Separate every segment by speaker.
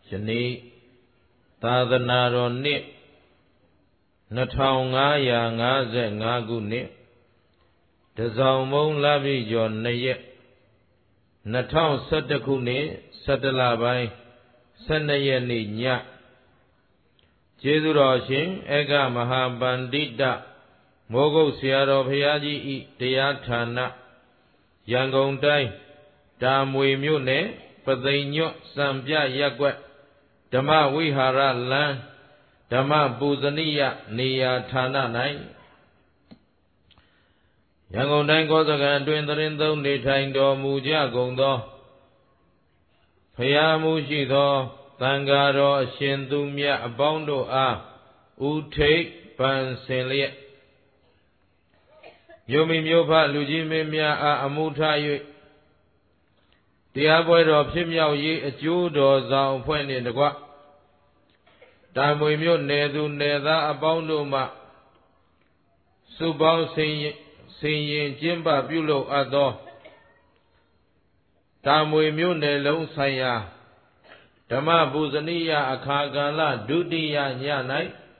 Speaker 1: ယနေ့သာသနာတော်နှစ်2555ခုနှစ်တဇောင်မုံလပြည့်ကျော်2ရက်2011ခုနှစ်17လပိုင်း12ရက်နေ့ညကျေးဇူးတော်ရှင်ဧကမဟာပန္တိတမိုးကုတ်ဆရာတော်ဘုရားကြီးဤတရားဌာနရန်ကုန်တိုင်းတာမွေမြို့နယ်ပသိမ်ညွတ်စံပြရပ်ကွက်ဓမ္မဝိဟာရလမ်းဓမ္မပူဇနိယနေရာဌာန၌ရန်ကုန်တိုင်းကောစကံအတွင်သရင်သုံးနေထိုင်တော်မူကြကုန်သောဖရာမူရှိသောသံဃာတော်အရှင်သူမြတ်အပေါင်းတို့အားဥထိပ်ပန်ဆင်လျက်မြို့မိမြို့ဖလူကြီးမင်းများအားအမှုထား၍တရားပွဲတော်ဖြစ်မြောက်ရေးအကျိုးတော်ဆောင်အဖွဲ့နှင့်တကွတာမွေမြို့နယ်သူနယ်သားအပေါင်းတို့မှစုပေါင်းဆင်ရင်ကျင်းပပြုလုပ်အပ်သောတာမွေမြို့နယ်လုံးဆိုင်ရာဓမ္မပူဇနိယအခါကာလဒုတိယည၌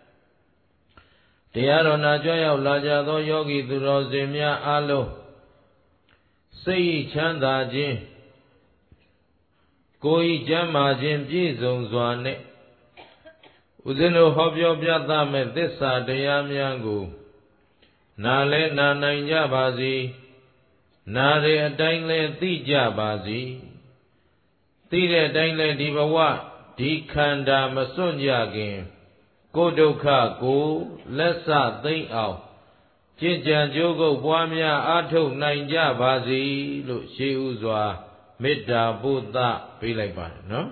Speaker 1: တရားတော်နာကြွရောက်လာကြသောယောဂီသူတော်စင်များအားလုံးစိတ်ချမ်းသာခြင်းကိုယ်ဤကျမ်းမာခြင်းပြည့်စုံစွာနဲ့ဦးဇင်းတို့ဟောပြောပြသမဲ့သစ္စာတရားများကိုနာလဲနာနိုင်ကြပါစေနာတဲ့အတိုင်းလဲသိကြပါစေသိတဲ့အတိုင်းလဲဒီဘဝဒီခန္ဓာမစွန့်ကြခင်ကိုယ်ဒုက္ခကိုလက်စသိမ့်အောင်ကျင့်ကြံကြိုးကုပ်ပွားများအားထုတ်နိုင်ကြပါစေလို့ရှေးဥစွာမေတ္တာပို့သပေးလိုက်ပါတယ်နော်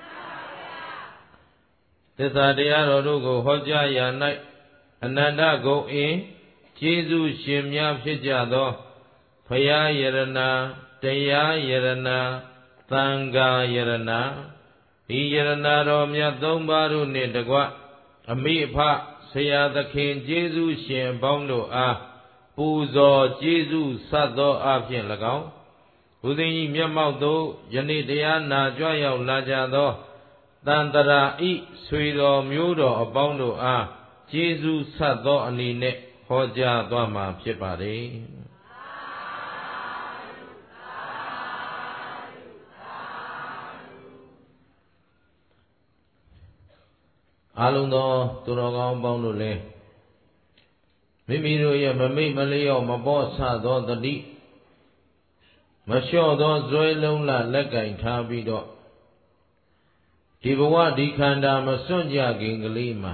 Speaker 1: သစ္စာတရားတော်တို့ကိုဟောကြားရာ၌အနန္တဂုဏ်အင်းကျေးဇူးရှင်များဖြစ်ကြသောဘုရားယရဏတရားယရဏသံဃာယရဏဒီယရဏတော်မြတ်သုံးပါးတို့နှင့်တကွအမိအဖဆရာသခင်ကျေးဇူးရှင်အပေါင်းတို့အားပူဇော်ကျေးဇူးဆပ်သောအဖြစ်၎င်းဘုရင်ကြီးမျက်မှောက်သို့ယနေ့တရားနာကြွရောက်လာကြသောတန်တရာဤဆွေတော်မျိုးတော်အပေါင်းတို့အားကျေးဇူးဆပ်သောအနေနဲ့ဟောကြားသွားမှာဖြစ်ပါတယ်အားလုံးသောသူတော်ကောင်းပေါင်းတို့လည်းမိမိတို့ရဲ့မမိတ်မလျော့မပေါ့ဆသောတတိမလျှော့သောဇွဲလုံးလလက်ကင်ထားပြီးတော့ဒီဘဝဒီခန္ဓာမစွန့်ကြခင်ကလေးမှာ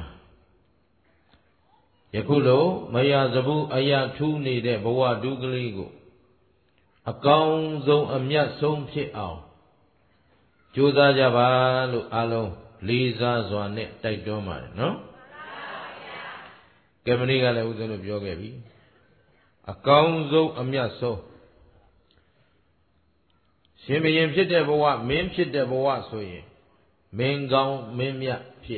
Speaker 1: ယခုလိုမရစဘူးအရာထူးနေတဲ့ဘဝတူးကလေးကိုအကောင်းဆုံးအမြတ်ဆုံးဖြစ်အောင်ကြိုးစားကြပါလို့အားလုံးလေးစားစွာနဲ့တိုက်တွန်းပါတယ်နော်ကဲမနေ့ကလည်းဦးဇင်းတို့ပြောခဲ့ပြီအကောင်းဆုံးအမြတ်ဆုံးရှင်ဘုရင်ဖြစ်တဲ့ဘဝမင်းဖြစ်တဲ့ဘဝဆိုရင်မင်းကောင်းမင်းမြတ်ဖြစ်ရ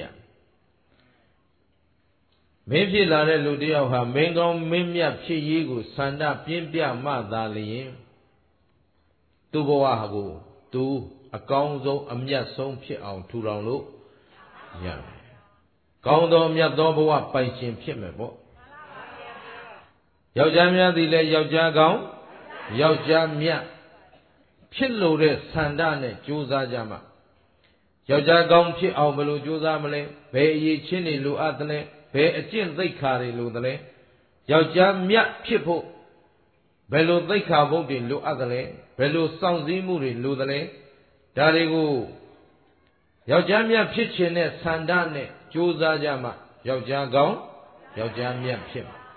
Speaker 1: မင်းဖြစ်လာတဲ့လူတယောက်ဟာမင်းကောင်းမင်းမြတ်ဖြစ်ရေးကိုဆန္ဒပြင်းပြမှသာလျင်သူ့ဘဝကိုသူအကောင်းဆုံးအမြတ်ဆုံးဖြစ်အောင်ထူထောင်လို့ရတယ်။ကောင်းသောမြတ်သောဘဝပိုင်ရှင်ဖြစ်မယ်ပေါ့။ယောက်ျားများသည်လည်းယောက်ျားကောင်းယောက်ျားမြတ်ဖြစ်လို့တဲ့ဆန္ဒနဲ့ကြိုးစားကြမှာယောက်ျားကောင်းဖြစ်အောင်ဘယ်လိုကြိုးစားမလဲဘယ်အရေးချင်းတွေလိုအပ်တယ်လဲဘယ်အကျင့်သိက္ခာတွေလိုတယ်လဲယောက်ျားမြတ်ဖြစ်ဖို့ဘယ်လိုသိက္ခာဘုတ်တွေလိုအပ်တယ်လဲဘယ်လိုစောင့်စည်းမှုတွေလိုတယ်လဲဒါတွေကိုယောက်ျားမြတ်ဖြစ်ခြင်းနဲ့ဆန္ဒနဲ့ကြိုးစားကြမှယောက်ျားကောင်းယောက်ျားမြတ်ဖြစ်မှာ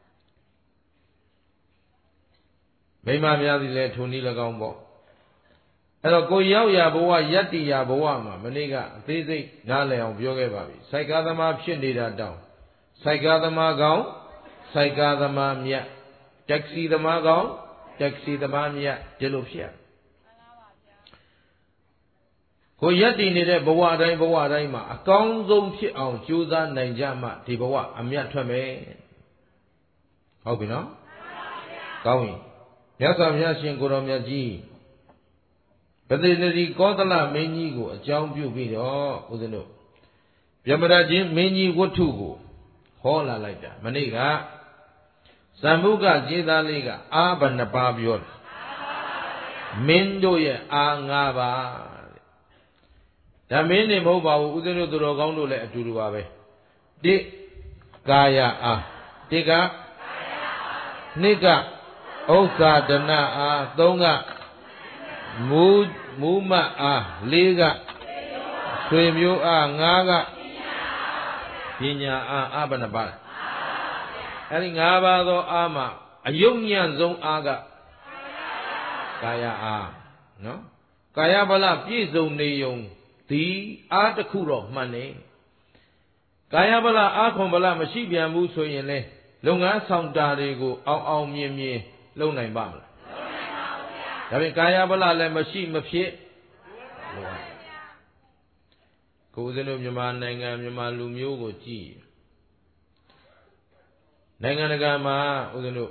Speaker 1: မိန်းမများသည်လည်းထိုနည်း၎င်းပေါ့အဲ့တော့ကိုရောက်ရဘဝယတ္တိယဘဝမှာမနေ့ကအသေးစိတ်နားလည်အောင်ပြောခဲ့ပါပြီစိုက်ကားသမားဖြစ်နေတာတောင်စိုက်ကားသမားကောင်းစိုက်ကားသမားမြတ်တက္ကစီသမားကောင်းတက္ကစီသမားမြတ်ဒီလိုဖြစ်ကိုယက်တည်နေတဲ့ဘဝတိုင်းမှာအကောင်းဆုံးဖြစ်အောင်ကြိုးစားနိုင်ကြမှဒီဘဝအမြတ်ထွက်မယ်ဟုတ်ပြီနော်ကောင်းပြီမြတ်စွာဘုရားရှင်ကိုယ်တော်မြတ်ကြီးပတိနရီကောသလမင်းကြီးကိုအကြောင်းပြုပြီးတော့ဦးဇင်းတို့ဗျမရချင်းမင်းကြီးဝတ္ထုကိုဟောလာလိုက်တာမနေ့ကဇမ္ဗုကခြေသားလေးကအာဘဏပါပြောတယ်မင်းတို့ရဲ့အာ၅ပါးဒါမင်းနေမဟုတ်ပါဘူးဦးဇင်းတို့သူတော်ကောင်းတို့လည်းအတူတူပါပဲတိကာယအာတိကနှစ်ကဥစ္စာဒနာအာသုံးကမူမအာလေးကဆွေမျိုးအာငါးကပညာအာဘဏပါအဲဒီ၅ပါးသောအာမှာအယုံညံ့ဆုံးအာကကာယအာနော်ကာယဗလပြည့်စုံနေုံဒီအာတစ်ခုတော့မှန်နေကာယဗလအာခွန်ဗလမရှိပြန်ဘူးဆိုရင်လေလုပ်ငန်းဆောင်တာတွေကိုအောင်မြင်လုပ်နိုင်ပါမလားလုပ်နိုင်ပါဘူးဗျာဒါဖြင့်ကာယဗလလည်းမရှိမဖြစ်ကိုယ်စင်းတို့မြန်မာနိုင်ငံမြန်မာလူမျိုးကိုကြည့်နိုင်ငံတကာမှာဦးဇင်းတို့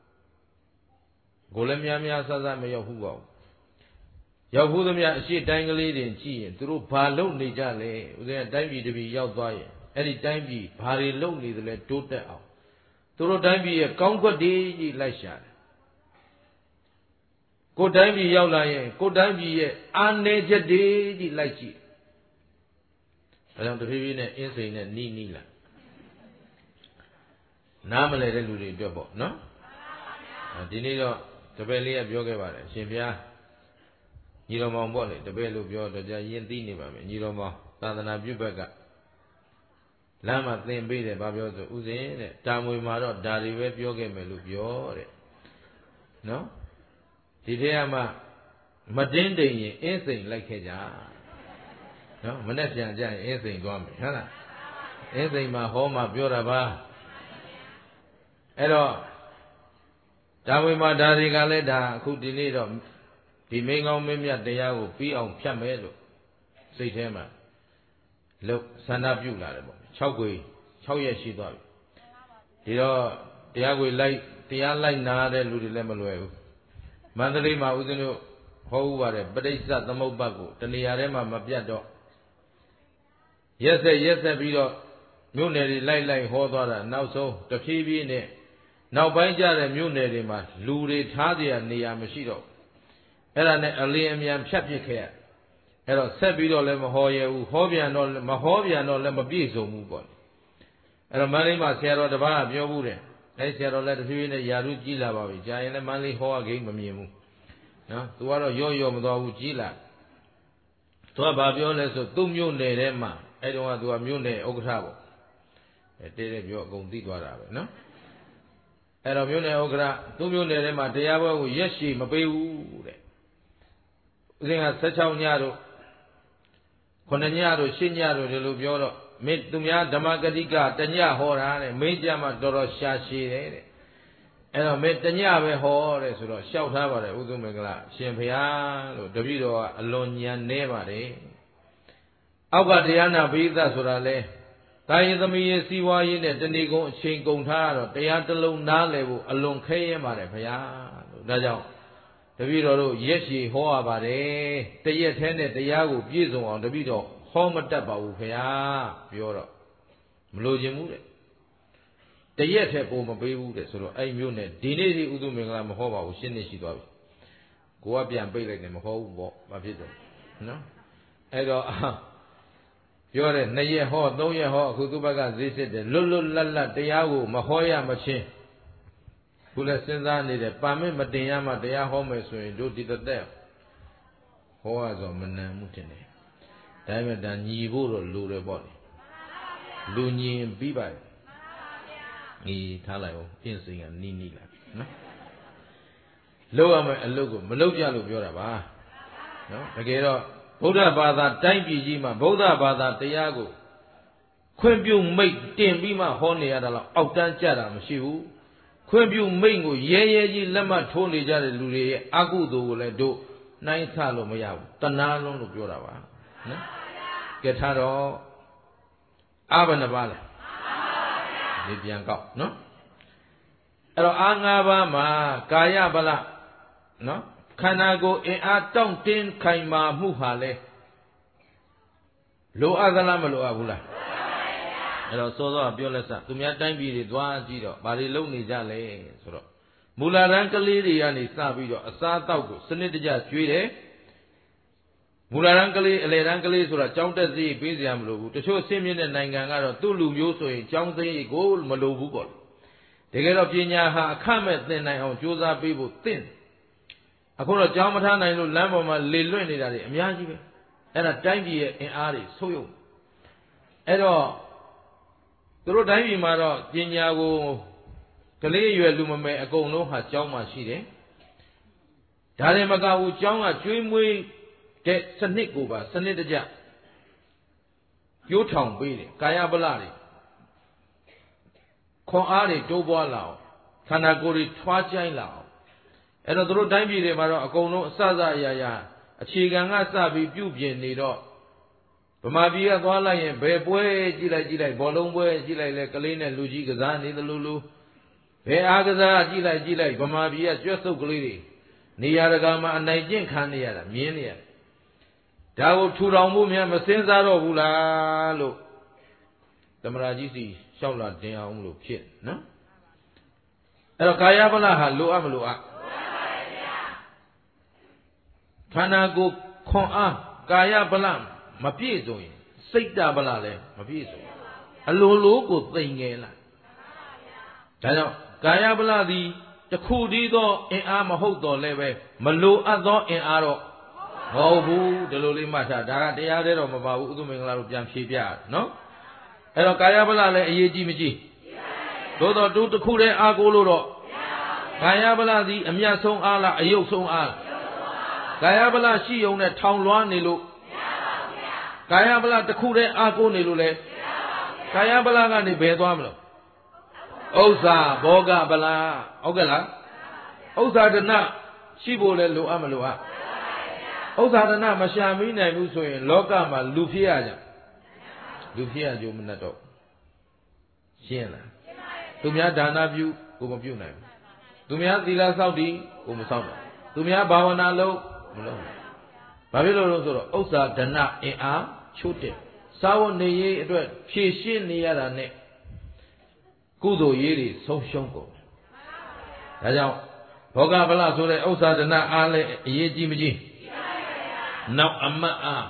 Speaker 1: ကိုလည်းများဆဆမရောက်ဘူးပေါ့ရောက်ဘူးသမျှအရှိတိုင်းကလေးတွေကြည့်ရင်သူတို့ဘာလုပ်နေကြလဲဦးဇင်းကတိုင်းပြည်တစ်ပြည်ရောက်သွားရင်အဲ့ဒီတိုင်းပြည်ဘာတွေလုပ်နေသလဲတိုးတက်အောင်သူတို့တိုင်းပြည်ရဲ့ကောင်းကွက်တွေကြီးလိုက်ရှာတယ်ကိုတိုင်းပြည်ရောက်လာရင်ကိုတိုင်းပြည်ရဲ့အာနယ်ချက်တွေကြီးလိုက်ကြည့်ဒါကြောင့်တဖြည်းဖြည်းနဲ့အင်းစိန်နဲ့နီးလာနားမလဲတဲ့လူတွေအတွက်ပေါ့နော်ဒီနေ့တော့တပည့်လေးကပြောခဲ့ပါတယ်ရှင်ဘုရားညီတော်မောင်ပေါ့လေတပည့်လို့ပြောတော့ကြာရင်သိနေပါမယ်ညီတော်မောင်သာသနာပြုဘက်ကလမ်းမှာသင်ပေးတယ်ဗာပြောဆိုဥစဉ်တဲ့တာမွေမှာတော့ဒါတွေပဲပြောခဲ့မယ်လို့ပြောတဲ့နော်ဒီထဲမှာမတင်းတိမ်ရင်အင်းစိန်လိုက်ခဲ့ကြနော်မနဲ့ပြန်ကြရင်အင်းစိန်သွားမယ်ဟုတ်လားအင်းစိန်မှာဟောမှာပြောတာပါအဲ့တော့ဒါဝိမာဒါတွေကလည်းဒါအခုဒီနေ့တော့ဒီမင်းကောင်းမင်းမြတ်တရားကိုပြီးအောင်ဖြတ်မယ်လို့စိတ်ထဲမှာလို့ဆန္ဒပြုလာတယ်ပေါ့6 ရက်ရှိသွားပြီဒီတော့တရားကိုလိုက်နာတဲ့လူတွေလည်းမလွယ်ဘူးမန္တလေးမှာဦးဇင်းတို့ဟောဥပါတယ်ပဋိစ္စသမုပ္ပတ်ကိုတဏှာထဲမှာမပြတ်တော့ရက်ဆက်ပြီးတော့မြို့နယ်တွေလိုက်ဟောသွားတာနောက်ဆုံးတဖြည်းဖြည်းနဲ့နောက်ပိုင်းကျတဲ့မြို့နယ်တွေမှာလူတွေထားကြရနေရာမရှိတော့အဲ့ဒါနဲ့အလင်းအမြန်ဖြတ်ပစ်ခဲ့ရအဲ့တော့ဆက်ပြီးတော့လည်းမဟောရဘူးဟောပြန်တော့မဟောပြန်တော့လည်းမပြည့်စုံဘူးပေါ့အဲ့တော့မန္တလေးမှာဆရာတော်တစ်ပါးကပြောဘူးတယ်အဲ့ဆရာတော်လည်းတဖြည်းဖြည်းနဲ့ယာရုကြီးလာပါပြီကြာရင်လည်းမန္တလေးဟောရကိန်းမမြင်ဘူးနော်သူကတော့ရော့မသွားဘူးကြီးလာသူကဘာပြောလဲဆိုသူ့မြို့နယ်ထဲမှာအဲ့တုန်းကသူကမြို့နယ်ဥက္ကဋ္ဌပေါ့တဲ့ပြောအကုန်သိသွားတာပဲနော်အဲ့တော့မြို့နယ်ဥက္ကဋ္ဌသူ့မြို့နယ်ထဲမှာတရားပွဲကိုရက်ရှည်မပေးဘူးတဲ့ဦးဇင်းက16ညတို့9ညတို့10ညတို့ဒီလိုပြောတော့မင်းသူများဓမ္မဂတိကတညဟောတာတဲ့မင်းကြမှာတော်တော်ရှာရှည်တယ်တဲ့အဲ့တော့မင်းတညပဲဟောတဲ့ဆိုတော့လျှောက်ထားပါတယ်ဥသုမင်္ဂလာရှင်ဘုရားလို့တပည့်တော်ကအလွန်ဉာဏ်နေပါတယ်အောက်ကတရားနာပိသဆိုတာလဲတာယသမီးရဲ့စီးပွားရေးနဲ့တဏီကုံအချိန်ကုန်ထားတော့တရားတစ်လုံးနားလည်ဖို့အလွန်ခဲရင်ပါတယ်ဘုရားလို့ဒါကြောင့်တပည့်တော်တို့ရက်ရှည်ဟောရပါတယ်တရက်ထဲနဲ့တရားကိုပြည့်စုံအောင်တပည့်တော်ဟောမတတ်ပါဘူးဘုရားပြောတော့မလိုချင်ဘူးတဲ့တရက်ထဲကိုမပေးဘူးတဲ့ဆိုတော့အဲ့မျိုးနဲ့ဒီနေ့ဒီဥသုမင်္ဂလာမဟောပါဘူးရှင်းနေရှိသွားပြီကိုကပြန်ပိတ်လိုက်တယ်မဟောဘူးပေါ့ဘာဖြစ်တယ်နော်အဲ့တော့ပြောတယ်2ရက်ဟော3ရက်ဟောအခုသူ့ဘက်ကဈေးစစ်တယ်လွတ်လပ်တရားကိုမဟောရမချင်းခုလည်းစဉ်းစားနေတယ်ပါမစ်မတင်ရမှတရားဟောမယ်ဆိုရင်တို့ဒီသက်ဟောရဆိုမနံမှုတင်တယ်ဒါပေမဲ့ဒါညီဖို့တော့လိုတယ်ပေါ့လေလူညီပြီးပါညီထားလိုက်အောင်အင်းစိန်ကနီးလာနော်လုပ်ရမယ်အလုပ်ကိုမလုပ်ကြလို့ပြောတာပါနော်တကယ်တော့ဗုဒ္ဓဘာသာတိုင်းပြည်ကြီးမှာဗုဒ္ဓဘာသာတရားကိုခွင့်ပြုမိတ်တင်ပြီးမှဟောနေရတာတော့အောက်တန်းကြတာမရှိဘူးခွင့်ပြုမိတ်ကိုရဲကြီးလက်မှတ်ထိုးနေကြတဲ့လူတွေရဲ့အကုသိုလ်ကိုလည်းတို့နှိုင်းဆလို့မရဘူးတဏှာလုံးလို့ပြောတာပါနော်ကဲထားတော့အာဘဏပါလဲဒီပြန်ကောက်နော်အဲ့တော့အာ၅ပါးမှာကာယဗလနော်ခခန္ဓာကိုယ်အင်အားတောင့်တင်းခိုင်မာမှုဟာလဲလိုအပ်သလားမလိုအပ်ဘူးလားအဲ့တော့စောစောကပြောလက်စသူများတိုင်းပြည်တွေသွားကြည့်တော့ဘာတွေလုပ်နေကြလဲဆိုတော့မူလာတန်းကလေးတွေကနေစပြီးတော့အစားအသောက်ကိုစနစ်တကျကျွေးတယ်မူလာတန်းကလေးအလယ်တန်းကလေးဆိုတာကြောင်းတက်စီပေးစရာမလိုဘူးတချို့ဆင်းမြင့်တဲ့နိုင်ငံကတော့သူ့လူမျိုးဆိုရင်ကြောင်းသိကိုမလိုဘူးပေါ့တကယ်တော့ပညာဟာအခမဲ့သင်နိုင်အောင်ကြိုးစားပေးဖို့သင့်အခုတော့ကြောင်းမထားနိုင်လို့လမ်းပေါ်မှာလေလွင့်နေတာတွေအများကြီးပဲအဲ့ဒါတိုင်းပြည်ရဲ့အင်အားတွေဆုပ်ယုပ်အဲ့တော့သူတို့တိုင်းပြည်မှာတော့ပညာကိုကလေးအရွယ်လူမမယ်အကုန်လုံးဟာကျောင်းမှာရှိတယ်ဒါလည်းမကဘူးကျောင်းကကျွေးမွေးတဲ့စနစ်ကိုပါစနစ်တကျကျိုးထောင်ပေးတယ်ကာယဗလတွေခွန်အားတွေတိုးပွားလာအောင်ခန္ဓာကိုယ်တွေထွားကြိုင်းလာအောင်အဲ့တော့သူတို့တိုင်းပြည်တွေမှာတော့အကုန်လုံးအစစအရာရာအခြေခံကစပြီးပြုပြင်နေတော့ဗမာပြည်ကသွားလိုက်ရင်ဘယ်ပွဲကြည့်လိုက်ဘောလုံးပွဲကြည့်လိုက်လဲကလေးနဲ့လူကြီးကစားနေသလိုလိုဘယ်အားကစားကြည့်လိုက်ဗမာပြည်ကကျွတ်ဆုပ်ကလေးတွေနေရာတကာမှာအနိုင်ကျင့်ခံနေရတာမြင်နေရတယ်ဒါကိုထူထောင်ဖို့များမစင်စားတော့ဘူးလားလို့သမရာကြီးစီလျှောက်လာတင်အောင်လို့ဖြစ်နော်အဲ့တော့ကာယဗလဟာလိုအပ်မလိုအပ်ခန္ဓာကိုယ်ခွန်အားကာယဗလမပြည့်စုံရင်စိတ်တဗလလည်းမပြည့်စုံအလိုလိုကိုသိငယ်လာဒါကြောင့်ကာယဗလသည်တခုတည်းသောအင်အားမဟုတ်တော့လည်းပဲမလိုအပ်သောအင်အားတော့မဟုတ်ဘူးဒီလိုလေးမှတ်ထားဒါကတရားသေးတော့မပါဘူးဥက္ကမင်္ဂလာတို့ပြန်ဖြေပြနော်အဲ့တော့ကာယဗလလည်းအရေးကြီးမကြီးသို့တော့တူတစ်ခုတည်းအားကိုးလို့တော့ကာယဗလသည်အမြတ်ဆုံးအားလားအယုတ်ဆုံးအားလားကာယဗလရှိုံနဲ့ထောင်လွှားနေလို့ကာယဗလတစ်ခုတည်းအားကိုးနေလို့လေကာယဗလကနေဘယ်သွားမလို့ဥစ္စာဘောဂဗလဟုတ်ကဲ့လားဥစ္စာဒနာရှိဖို့လဲလိုအပ်မလိုအပ်ဥစ္စာဒနာမရှာမိနိုင်ဘူးဆိုရင်လောကမှာလူဖြစ်ရကြလူဖြစ်ရကြမနဲ့တော့ရှင်းလားသူများဒါနပြုကိုမပြုနိုင်ဘူးသူများသီလစောင့်တည်ကိုမစောင့်နိုင်သူများဘာဝနာလုပ်မလုပ်နိုင်ဘာဖြစ်လို့လဲဆိုတော့ဥစ္စာဒနာအင်အားချို့တဲ့စာဝတ်နေရေးအတွက်ဖြည့်ရှင်းနေရတာနဲ့ကုသိုလ်ရေးတွေဆုံးရှုံးကုန်ဒါကြောင့်ဘောဂဗလဆိုတဲ့ဥစ္စာဒနာအားလည်းအရေးကြီးမကြီးနောက်အမတ်အား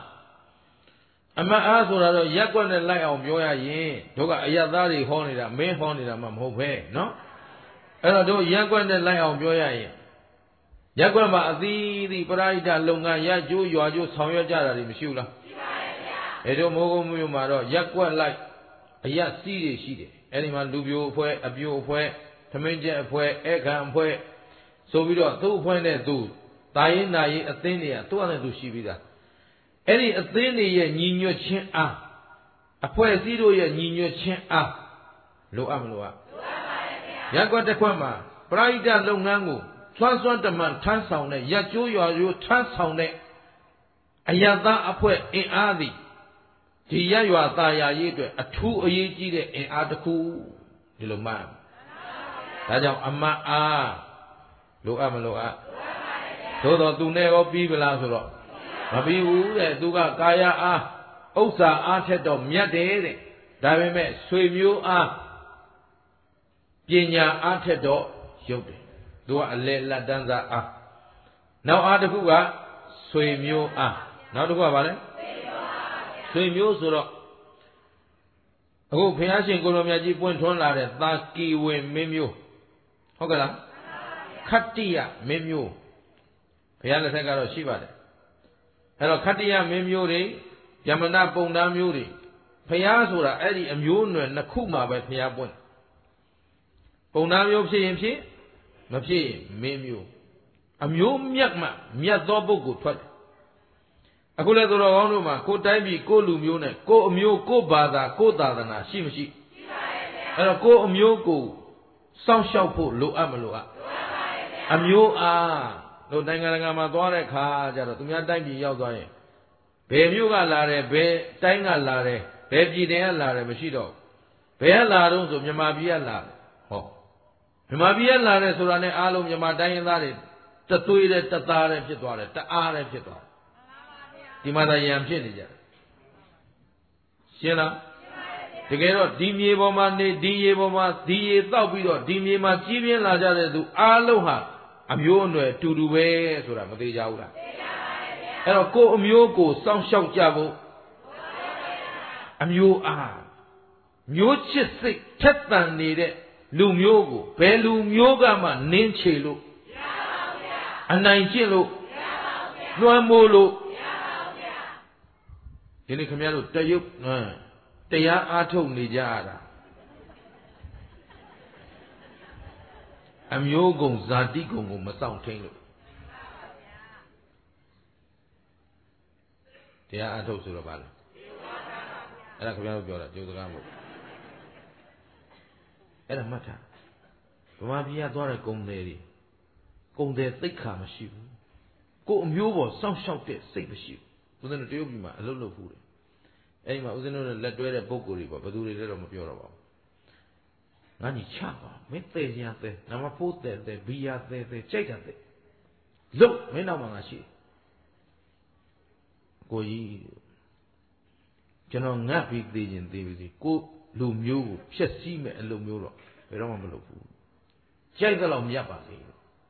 Speaker 1: ဆိုတာတော့ရက်ွက်နဲ့လိုက်အောင်ပြောရရင်တို့ကအယတ်သားတွေဟောနေတာမင်းဟောနေတာမှမဟုတ်ပဲနော်အဲ့တော့တို့ရက်ွက်နဲ့လိုက်အောင်ပြောရရင်ရက်ွက်မှာအသီးသီးပရိဒတ်လုပ်ငန်းရကျိုးရွာကျိုးဆောင်ရွက်ကြတာတွေမရှိဘူးလားရှိပါရဲ့ဗျာအဲ့တို့မိုးကုံမြို့မှာတော့ရက်ွက်လိုက်အယတ်စီးတွေရှိတယ်အဲ့ဒီမှာလူပြိုအဖွဲ့အပြိုအဖွဲ့သမင်းကျက်အဖွဲ့ဧကံအဖွဲ့ဆိုပြီးတော့သူ့အဖွဲ့နဲ့သူတာရင်နာရင်အသင်းတွေကသူ့အနေနဲ့သူရှိပြီးသားအဲ့ဒီအသင်းတွေရဲ့ညီညွတ်ခြင်းအားအဖွဲ့အစည်းတို့ရဲ့ညီညွတ်ခြင်းအားလိုအပ်မလိုအပ်လိုအပ်ပါရဲ့ဗျာရက်ွက်တစ်ခွက်မှာပရိဒတ်လုပ်ငန်းကိုစွမ်းစွမ်းတမန်ထမ်းဆောင်တဲ့ရက်ကျိုးရွာကျိုးထမ်းဆောင်တဲ့အယတအဖွဲ့အင်အားသည်ဒီရက်ရွာตาယာရေးအတွက်အထူးအရေးကြီးတဲ့အင်အားတစ်ခုဒီလိုမှတ်ဒါကြောင့်အမတ်အားလိုအပ်မလိုအပ်သို့တော်သူနဲ့ရောပြီးပလားဆိုတော့မပြီးဘူးတဲ့သူကကာယအားဥစ္စာအားထက်တော့မြတ်တယ်တဲ့ဒါပေမဲ့ဆွေမျိုးအားပညာအားထက်တော့ရုပ်တယ်သူကအလေလက်တန်းစားအားနောက်အားတစ်ခုကဆွေမျိုးအားနောက်တစ်ခုကဘာလဲဆွေမျိုးဆိုတော့အခုဘုရားရှင်ကိုလိုမြတ်ကြီးပွင့်ထွန်းလာတဲ့သာကီဝင်မင်းမျိုးဟုတ်ကဲ့လားခတ္တိယမင်းမျိုးဘုရားလက်ထက်ကတော့ရှိပါတယ်အဲ့တော့ခတ္တိယမင်းမျိုးတွေယမနာပုံသားမျိုးတွေဘုရားဆိုတာအဲ့ဒီအမျိုးအနွယ်နှစ်ခုမှပဲဘုရားပွင့်ပုံသားမျိုးဖြစ်ရင်ဖြစ်မဖြစ်ရင်မင်းမျိုးအမျိုးမြတ်မှမြတ်သောပုဂ္ဂိုလ်ထွက်တယ်အခုလည်းသူတော်ကောင်းတို့မှာကိုယ်တိုင်းပြည်ကိုယ်လူမျိုးနဲ့ကိုယ်အမျိုးကိုယ်ဘာသာကိုယ်သာသနာရှိမရှိရှိပါရဲ့ဗျာအဲ့တော့ကိုယ်အမျိုးကိုစောင့်ရှောက်ဖို့လိုအပ်မလိုအပ်လိုအပ်ပါရဲ့ဗျာအမျိုးအားတို့နိုင်ငံတကာမှာသွားတဲ့ခါကျတော့သူများတိုင်းပြည်ရောက်သွားရင်ဘယ်မျိုးကလာတယ်ဘယ်တိုင်းကလာတယ်ဘယ်ပြည်နယ်ကလာတယ်မရှိတော့ဘယ်ကလာတော့ဆိုမြန်မာပြည်ကလာတယ်ဟောမြန်မာပြည်ကလာတယ်ဆိုတာနဲ့အားလုံးမြန်မာတိုင်းရင်းသားတွေ tatuire tatareဖြစ်သွားတယ်တအားလည်းဖြစ်သွားတယ်ဒီမှာသာယံဖြစ်နေကြတယ်ရှင်းလားတကယ်တော့ဒီမြေပေါ်မှာနေဒီရေပေါ်မှာဒီရေတောက်ပြီးတော့ဒီမြေမှာကြီးပြင်းလာကြတဲ့သူအားလုံးဟာအမျိုးအနွယ်တူတူပဲဆိုတာမသေးကြဘူးလားသိကြပါတယ်ဗျာအဲ့တော့ကိုယ်အမျိုးကိုစောင့်ရှောက်ကြဖို့အမျိုးအားမျိုးချစ်စိတ်ထက်သန်နေတဲ့လူမျိုးကိုဘယ်လူမျိုးကမှနင်းချေလို့မရပါဘူးဗျာအနိုင်ကျင့်လို့မရပါဘူးဗျာလွှမ်းမိုးလို့မရပါဘူးဗျာဒီနေ့ခင်ဗျားတို့တရုတ်တရားအားထုတ်နေကြရတာအမျိုးကုံဇာတိကုံကိုမစောင့်ထိန်လို့တရားအားထုတ်ဆိုတော့ဘာလဲအဲ့ဒါခင်ဗျားတို့ပြောတာကျိုးစကားမဟုတ်အဲ့ဒါမှတ်ထားဗမာပြည်ကသွားတဲ့ကုံတယ်တွေကုံတယ်သိက္ခာမရှိဘူးကိုယ်အမျိုးပေါ်စောင့်ရှောက်တဲ့စိတ်မရှိဘူးဦးဇင်းတို့တရုတ်ပြည်မှာအလုပ်လုပ်ဖူးတယ်အဲ့ဒီမှာဦးဇင်းတို့လက်တွဲတဲ့ပုံကိုယ်တွေပေါ့ဘယ်သူတွေလဲတော့မပြောတော့ပါဘူးငါညီချပါမင်းသေးရသေးနမဖို့သေးဘီယာသေးကြိုက်တာသေးလုတ်မင်းတော့မှငါရှိကိုကြီးကျွန်တော်ငတ်ပြီးသေးခြင်းသေးပြီကိုလူမျိုးကိုဖျက်ဆီးမဲ့အလုပ်မျိုးတော့ဘယ်တော့မှမလုပ်ဘူးကြိုက်တော့မြတ်ပါစေ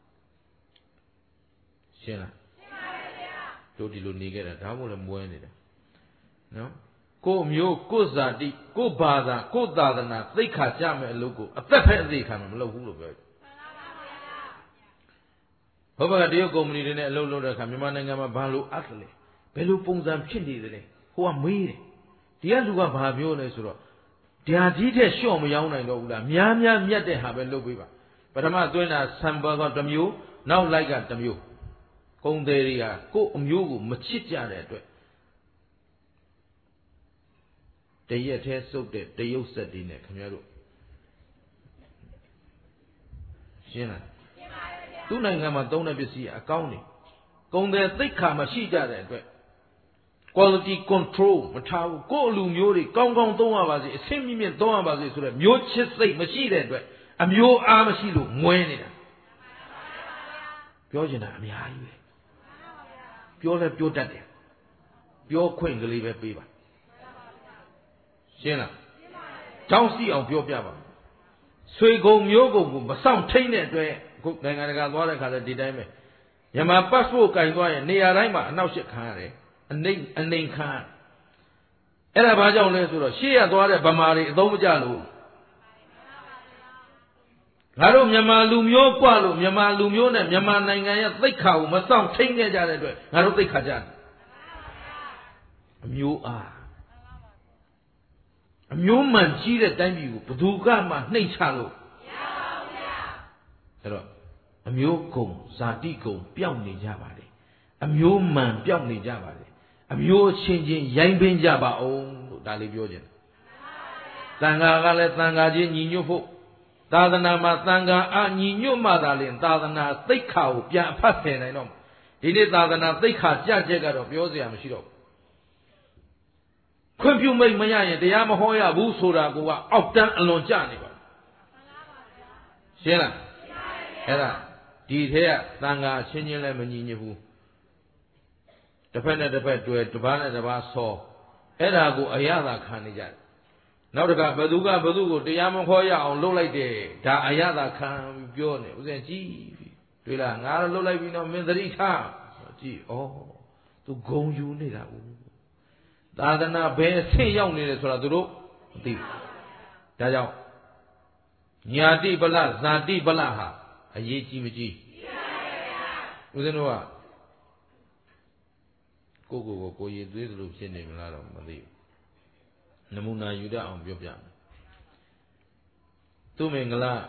Speaker 1: ရှင်းလားရှင်းပါပါဗျာတို့ဒီလိုနေခဲ့တာဒါမှမဟုတ်လည်းမွဲနေတယ်နော်ကိုမျိုးကိုဇာတိကိုဘာသာကိုသာသနာသိက္ခာကြမဲ့အလုပ်ကိုအသက်ဖက်အသေးခံမလုပ်ဘူးလို့ပြောတယ်ဘုရားတရုတ်ကုမ္ပဏီတွေနဲ့အလုပ်လုပ်တဲ့အခါမြန်မာနိုင်ငံမှာဘာလို့အပ်လဲဘယ်လိုပုံစံဖြစ်နေသလဲဟိုကမေးတယ်ဒီကလူကဘာပြောလဲဆိုတော့ဓာကြီးတဲ့ရှော့မရောနိုင်တော့ဘူးလားများမြတ်တဲ့ဟာပဲလုပ်ပေးပါပထမသွင်းတာဆမ်ဘာကတစ်မျိုးနောက်လိုက်ကတစ်မျိုးကုံသေးတွေကကို့အမျိုးကိုမချစ်ကြတဲ့အတွက်တရက်သေးစုပ်တဲ့တရုတ်ဆက်တွေနဲ့ခင်ဗျားတို့ရှင်းလားရှင်းပါရဲ့ဗျာသူ့နိုင်ငံမှာသုံးတဲ့ပစ္စည်းအကောင်းနေကုံသေးသိက္ခာမရှိကြတဲ့အတွက် quality control မထားဘူးကို့အလူမျိုးတွေကောင်းကောင်းသုံးရပါစေအဆင့်မြင့်မြင့်သုံးရပါစေဆိုတော့မျိုးချစ်စိတ်မရှိတဲ့အတွက်အမျိုးအားမရှိလို့မွဲနေတာပြောချင်တာအများကြီးပဲပြောလဲပြောတတ်တယ်ပြောခွင့်ကလေးပဲပေးပါရှင်းလားတောင်းစီအောင်ပြောပြပါဆွေကုံမျိုးကုံကိုမဆောင်ထိန်တဲ့အတွက်ခုနိုင်ငံတကာသွားတဲ့ခါကျဒီတိုင်းပဲမြန်မာ passport ကင်သွားရင်နေရာတိုင်းမှာအနောက်ရှစ်ခံရတယ်အနေခံအဲ့ဒါဘာကြောင့်လဲဆိုတော့ရှေ့ရသွားတဲ့ဗမာတွေအသုံးမကျလို့ငါတို့မြန်မာလူမျိုးกว่าလို့မြန်မာလူမျိုးနဲ့မြန်မာနိုင်ငံရဲ့သိက္ခာကိုမဆောင်ထိန်ခဲ့ကြတဲ့အတွက်ငါတို့သိက္ခာကြတယ်အမျိုးအားအမျိုးမှန်ကြီးတဲ့တိုင်းပြည်ကိုဘယ်သူကမှနှိမ့်ချလို့မရပါဘူးဗျာအဲ့တော့အမျိုးကုံဇာတိကုံပျောက်နေကြပါလေအမျိုးမှန်ပျောက်နေကြပါလေအမျိုးချင်းချင်းရိုင်းပင်းကြပါအောင်လို့ဒါလေးပြောခြင်းသံဃာကလည်းသံဃာချင်းညီညွတ်ဖို့သာသနာမှာသံဃာအညီညွတ်မှသာလျှင်သာသနာသိက္ခာကိုပြန်အဖတ်ဆယ်နိုင်တော့ဒီနေ့သာသနာသိက္ခာကြချက်ကတော့ပြောစရာမရှိတော့ခွင့်ပြုမိတ်မရရင်တရားမဟောရဘူးဆိုတာကအောက်တန်းအလွန်ကျနေပါရှင်းလားအဲ့ဒါဒီထဲကသံဃာချင်းချင်းလည်းမညီညွတ်ဘူးတစ်ဖက်နဲ့တစ်ဖက်တွေ့တစ်ပါးနဲ့တစ်ပါးဆောအဲ့ဒါကိုအရသာခံနေကြတယ်နောက်တစ်ခါဘသူကဘသူကိုတရားမခေါ်ရအောင်လုပ်လိုက်တယ်ဒါအရသာခံပြောနေဦးဇင်းကြည့်တွေ့လားငါတော့လုပ်လိုက်ပြီနော်မင်းသတိထားကြည့်ဩသူဂုံယူနေတာဦးသာသနာဘယ်အဆင့်ရောက်နေတယ်ဆိုတာသူတို့မသိဘူးဒါကြောင့်ညာတိပလဇာတိပလဟာအရေးကြီးမကြီးဦးဇင်းတို့ကကိုရည်သွေးသလိုဖြစ်နေမလားတော့မသိဘူးနမူနာယူတတ်အောင်ပြောပြမယ်သူမင်္ဂလာ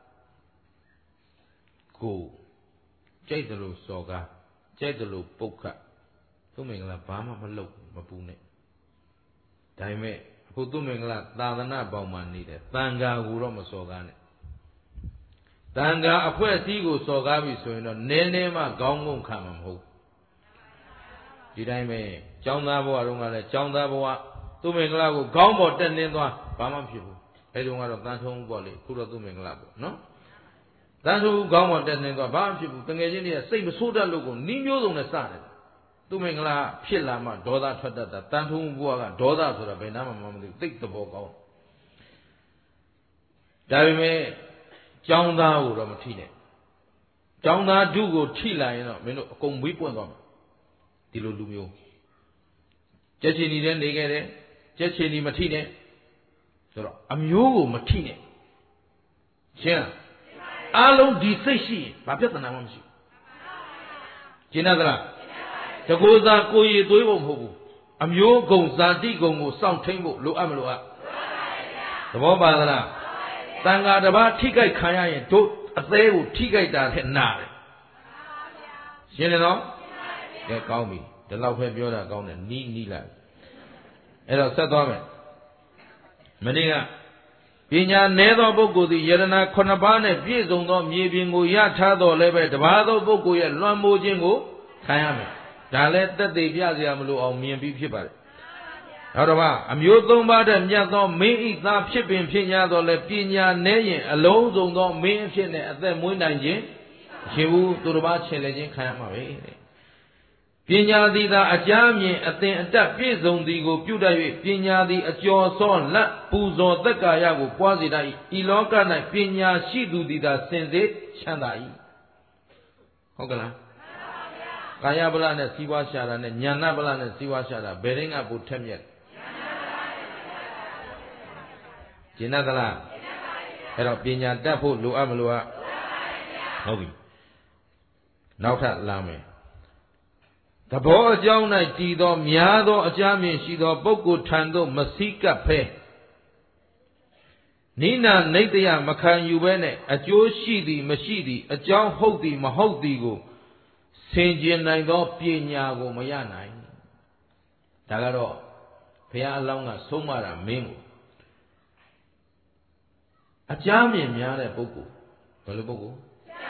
Speaker 1: ကိုကြိုက်တယ်လို့စော်ကားကြိုက်တယ်လို့ပုတ်ခတ်သူမင်္ဂလာဘာမှမလုပ်မပူနဲ့ဒါပေမဲ့အခုသူမင်္ဂလာသာသနာပေါင်းမှနေတယ်တန်ဃာကိုတော့မစော်ကားနဲ့တန်ဃာအဖွဲ့အစည်းကိုစော်ကားပြီဆိုရင်တော့နည်းနည်းမှခေါင်းငုံခံမှာမဟုတ်ဒီတိုင်းပဲကျောင်းသားဘဝတုန်းကလည်းကျောင်းသားဘဝသူမင်္ဂလာကိုခေါင်းပေါ်တက်နေသွားဘာမှမဖြစ်ဘူးအဲတုန်းကတော့တန်ထုံးပေါ့လေခုတော့သူမင်္ဂလာပေါ့နော်တန်ထုံခေါင်းပေါ်တက်နေတော့ဘာမှဖြစ်ဘူးတငယ်ချင်းတွေကစိတ်မဆိုးတတ်လို့ကိုနီးမျိုးစုံနဲ့စတယ်သူမင်္ဂလာဖြစ်လာမှဒေါသထွက်တတ်တာတန်ထုံဘုရားကဒေါသဆိုတာဘယ်နာမှမသိဘူးသိသဘောကောင်းဒါပေမဲ့ကျောင်းသားကိုတော့မထိနဲ့ကျောင်းသားဓုကိုထိလာရင်တော့မင်းတို့အကုန်မေးပွင့်သွားမှာဒီလိုလူမျိုးကြက်ချီနီတဲ့နေခဲ့တယ်ကြက်ချီနီမထိနဲ့ဆိုတော့အမျိုးကိုမထိနဲ့ရှင်းလားအားလုံးဒီစိတ်ရှိရင်ဘာပြဿနာမှမရှိဘူးရှင်းသလားတကူသာကိုရည်သွေးဖို့မဟုတ်ဘူးအမျိုးကုံဇာတိကုံကိုစောင့်ထိန်ဖို့လိုအပ်မလိုအပ်သဘောပါသလားတန်ဃာတစ်ပါးထိကြိုက်ခံရရင်တို့အသေးကိုထိကြိုက်တာထက်နာတယ်ရှင်းတယ်နော်ကဲကောင်းပြီဒီလောက်ပဲပြောတာကောင်းတယ်နီးလိုက်အဲ့တော့ဆက်သွားမယ်မနေ့ကပညာနည်းသောပုဂ္ဂိုလ်သည်ယရဏ9ပါးနဲ့ပြည့်စုံသောမြေပြင်ကိုရထားတော်လည်းပဲတပါးသောပုဂ္ဂိုလ်ရဲ့လွှမ်းမိုးခြင်းကိုခံရမယ်ဒါလည်းတက်သေးပြစရာမလိုအောင်မြင်ပြီးဖြစ်ပါတယ်နောက်တော့အမျိုး3ပါးတဲ့မြတ်သောမင်းဤသားဖြစ်ပင်ဖြစ်냐တော်လည်းပညာနည်းရင်အလုံးစုံသောမင်းအဖြစ်နဲ့အသက်မွေးနိုင်ခြင်းရှိဘူးသူတစ်ပါးချင်လေခြင်းခံရမှာပဲတဲ့ပညာသည်သာအကြမ်းမြင်အသင်အတတ်ပြည့်စုံသည်ကိုပြုတတ်၍ပညာသည်အကျော်စောလက်ပူဇော်သက်ကာယကိုပွားစေတတ်၏ဤလောက၌ပညာရှိသူသည်သာစင်စစ်ချမ်းသာ၏ဟုတ်ကလားကာယဗလနဲ့စီးပွားရှာတာနဲ့ဉာဏဗလနဲ့စီးပွားရှာတာဘယ်ရင်ကပိုထက်မြက်ကျင်သလားအဲ့တော့ပညာတတ်ဖို့လိုအပ်မလိုအပ်ဟုတ်ပြီနောက်ထပ်လာမယ်သဘောအကြောင်း၌တည်သောများသောအကြမ်းမြင်ရှိသောပုဂ္ဂိုလ်ထံသို့မစိကပ်ဖဲနိနာနိတ္တယမခံယူဘဲနဲ့အကျိုးရှိသည်မရှိသည်အကြောင်းဟုတ်သည်မဟုတ်သည်ကိုဆင်ခြင်နိုင်သောပညာကိုမရနိုင်ဒါကတော့ဘုရားအလောင်းကဆုံးမတာမင်းကိုအကြမ်းမြင်များတဲ့ပုဂ္ဂိုလ်ဘယ်လိုပုဂ္ဂိုလ်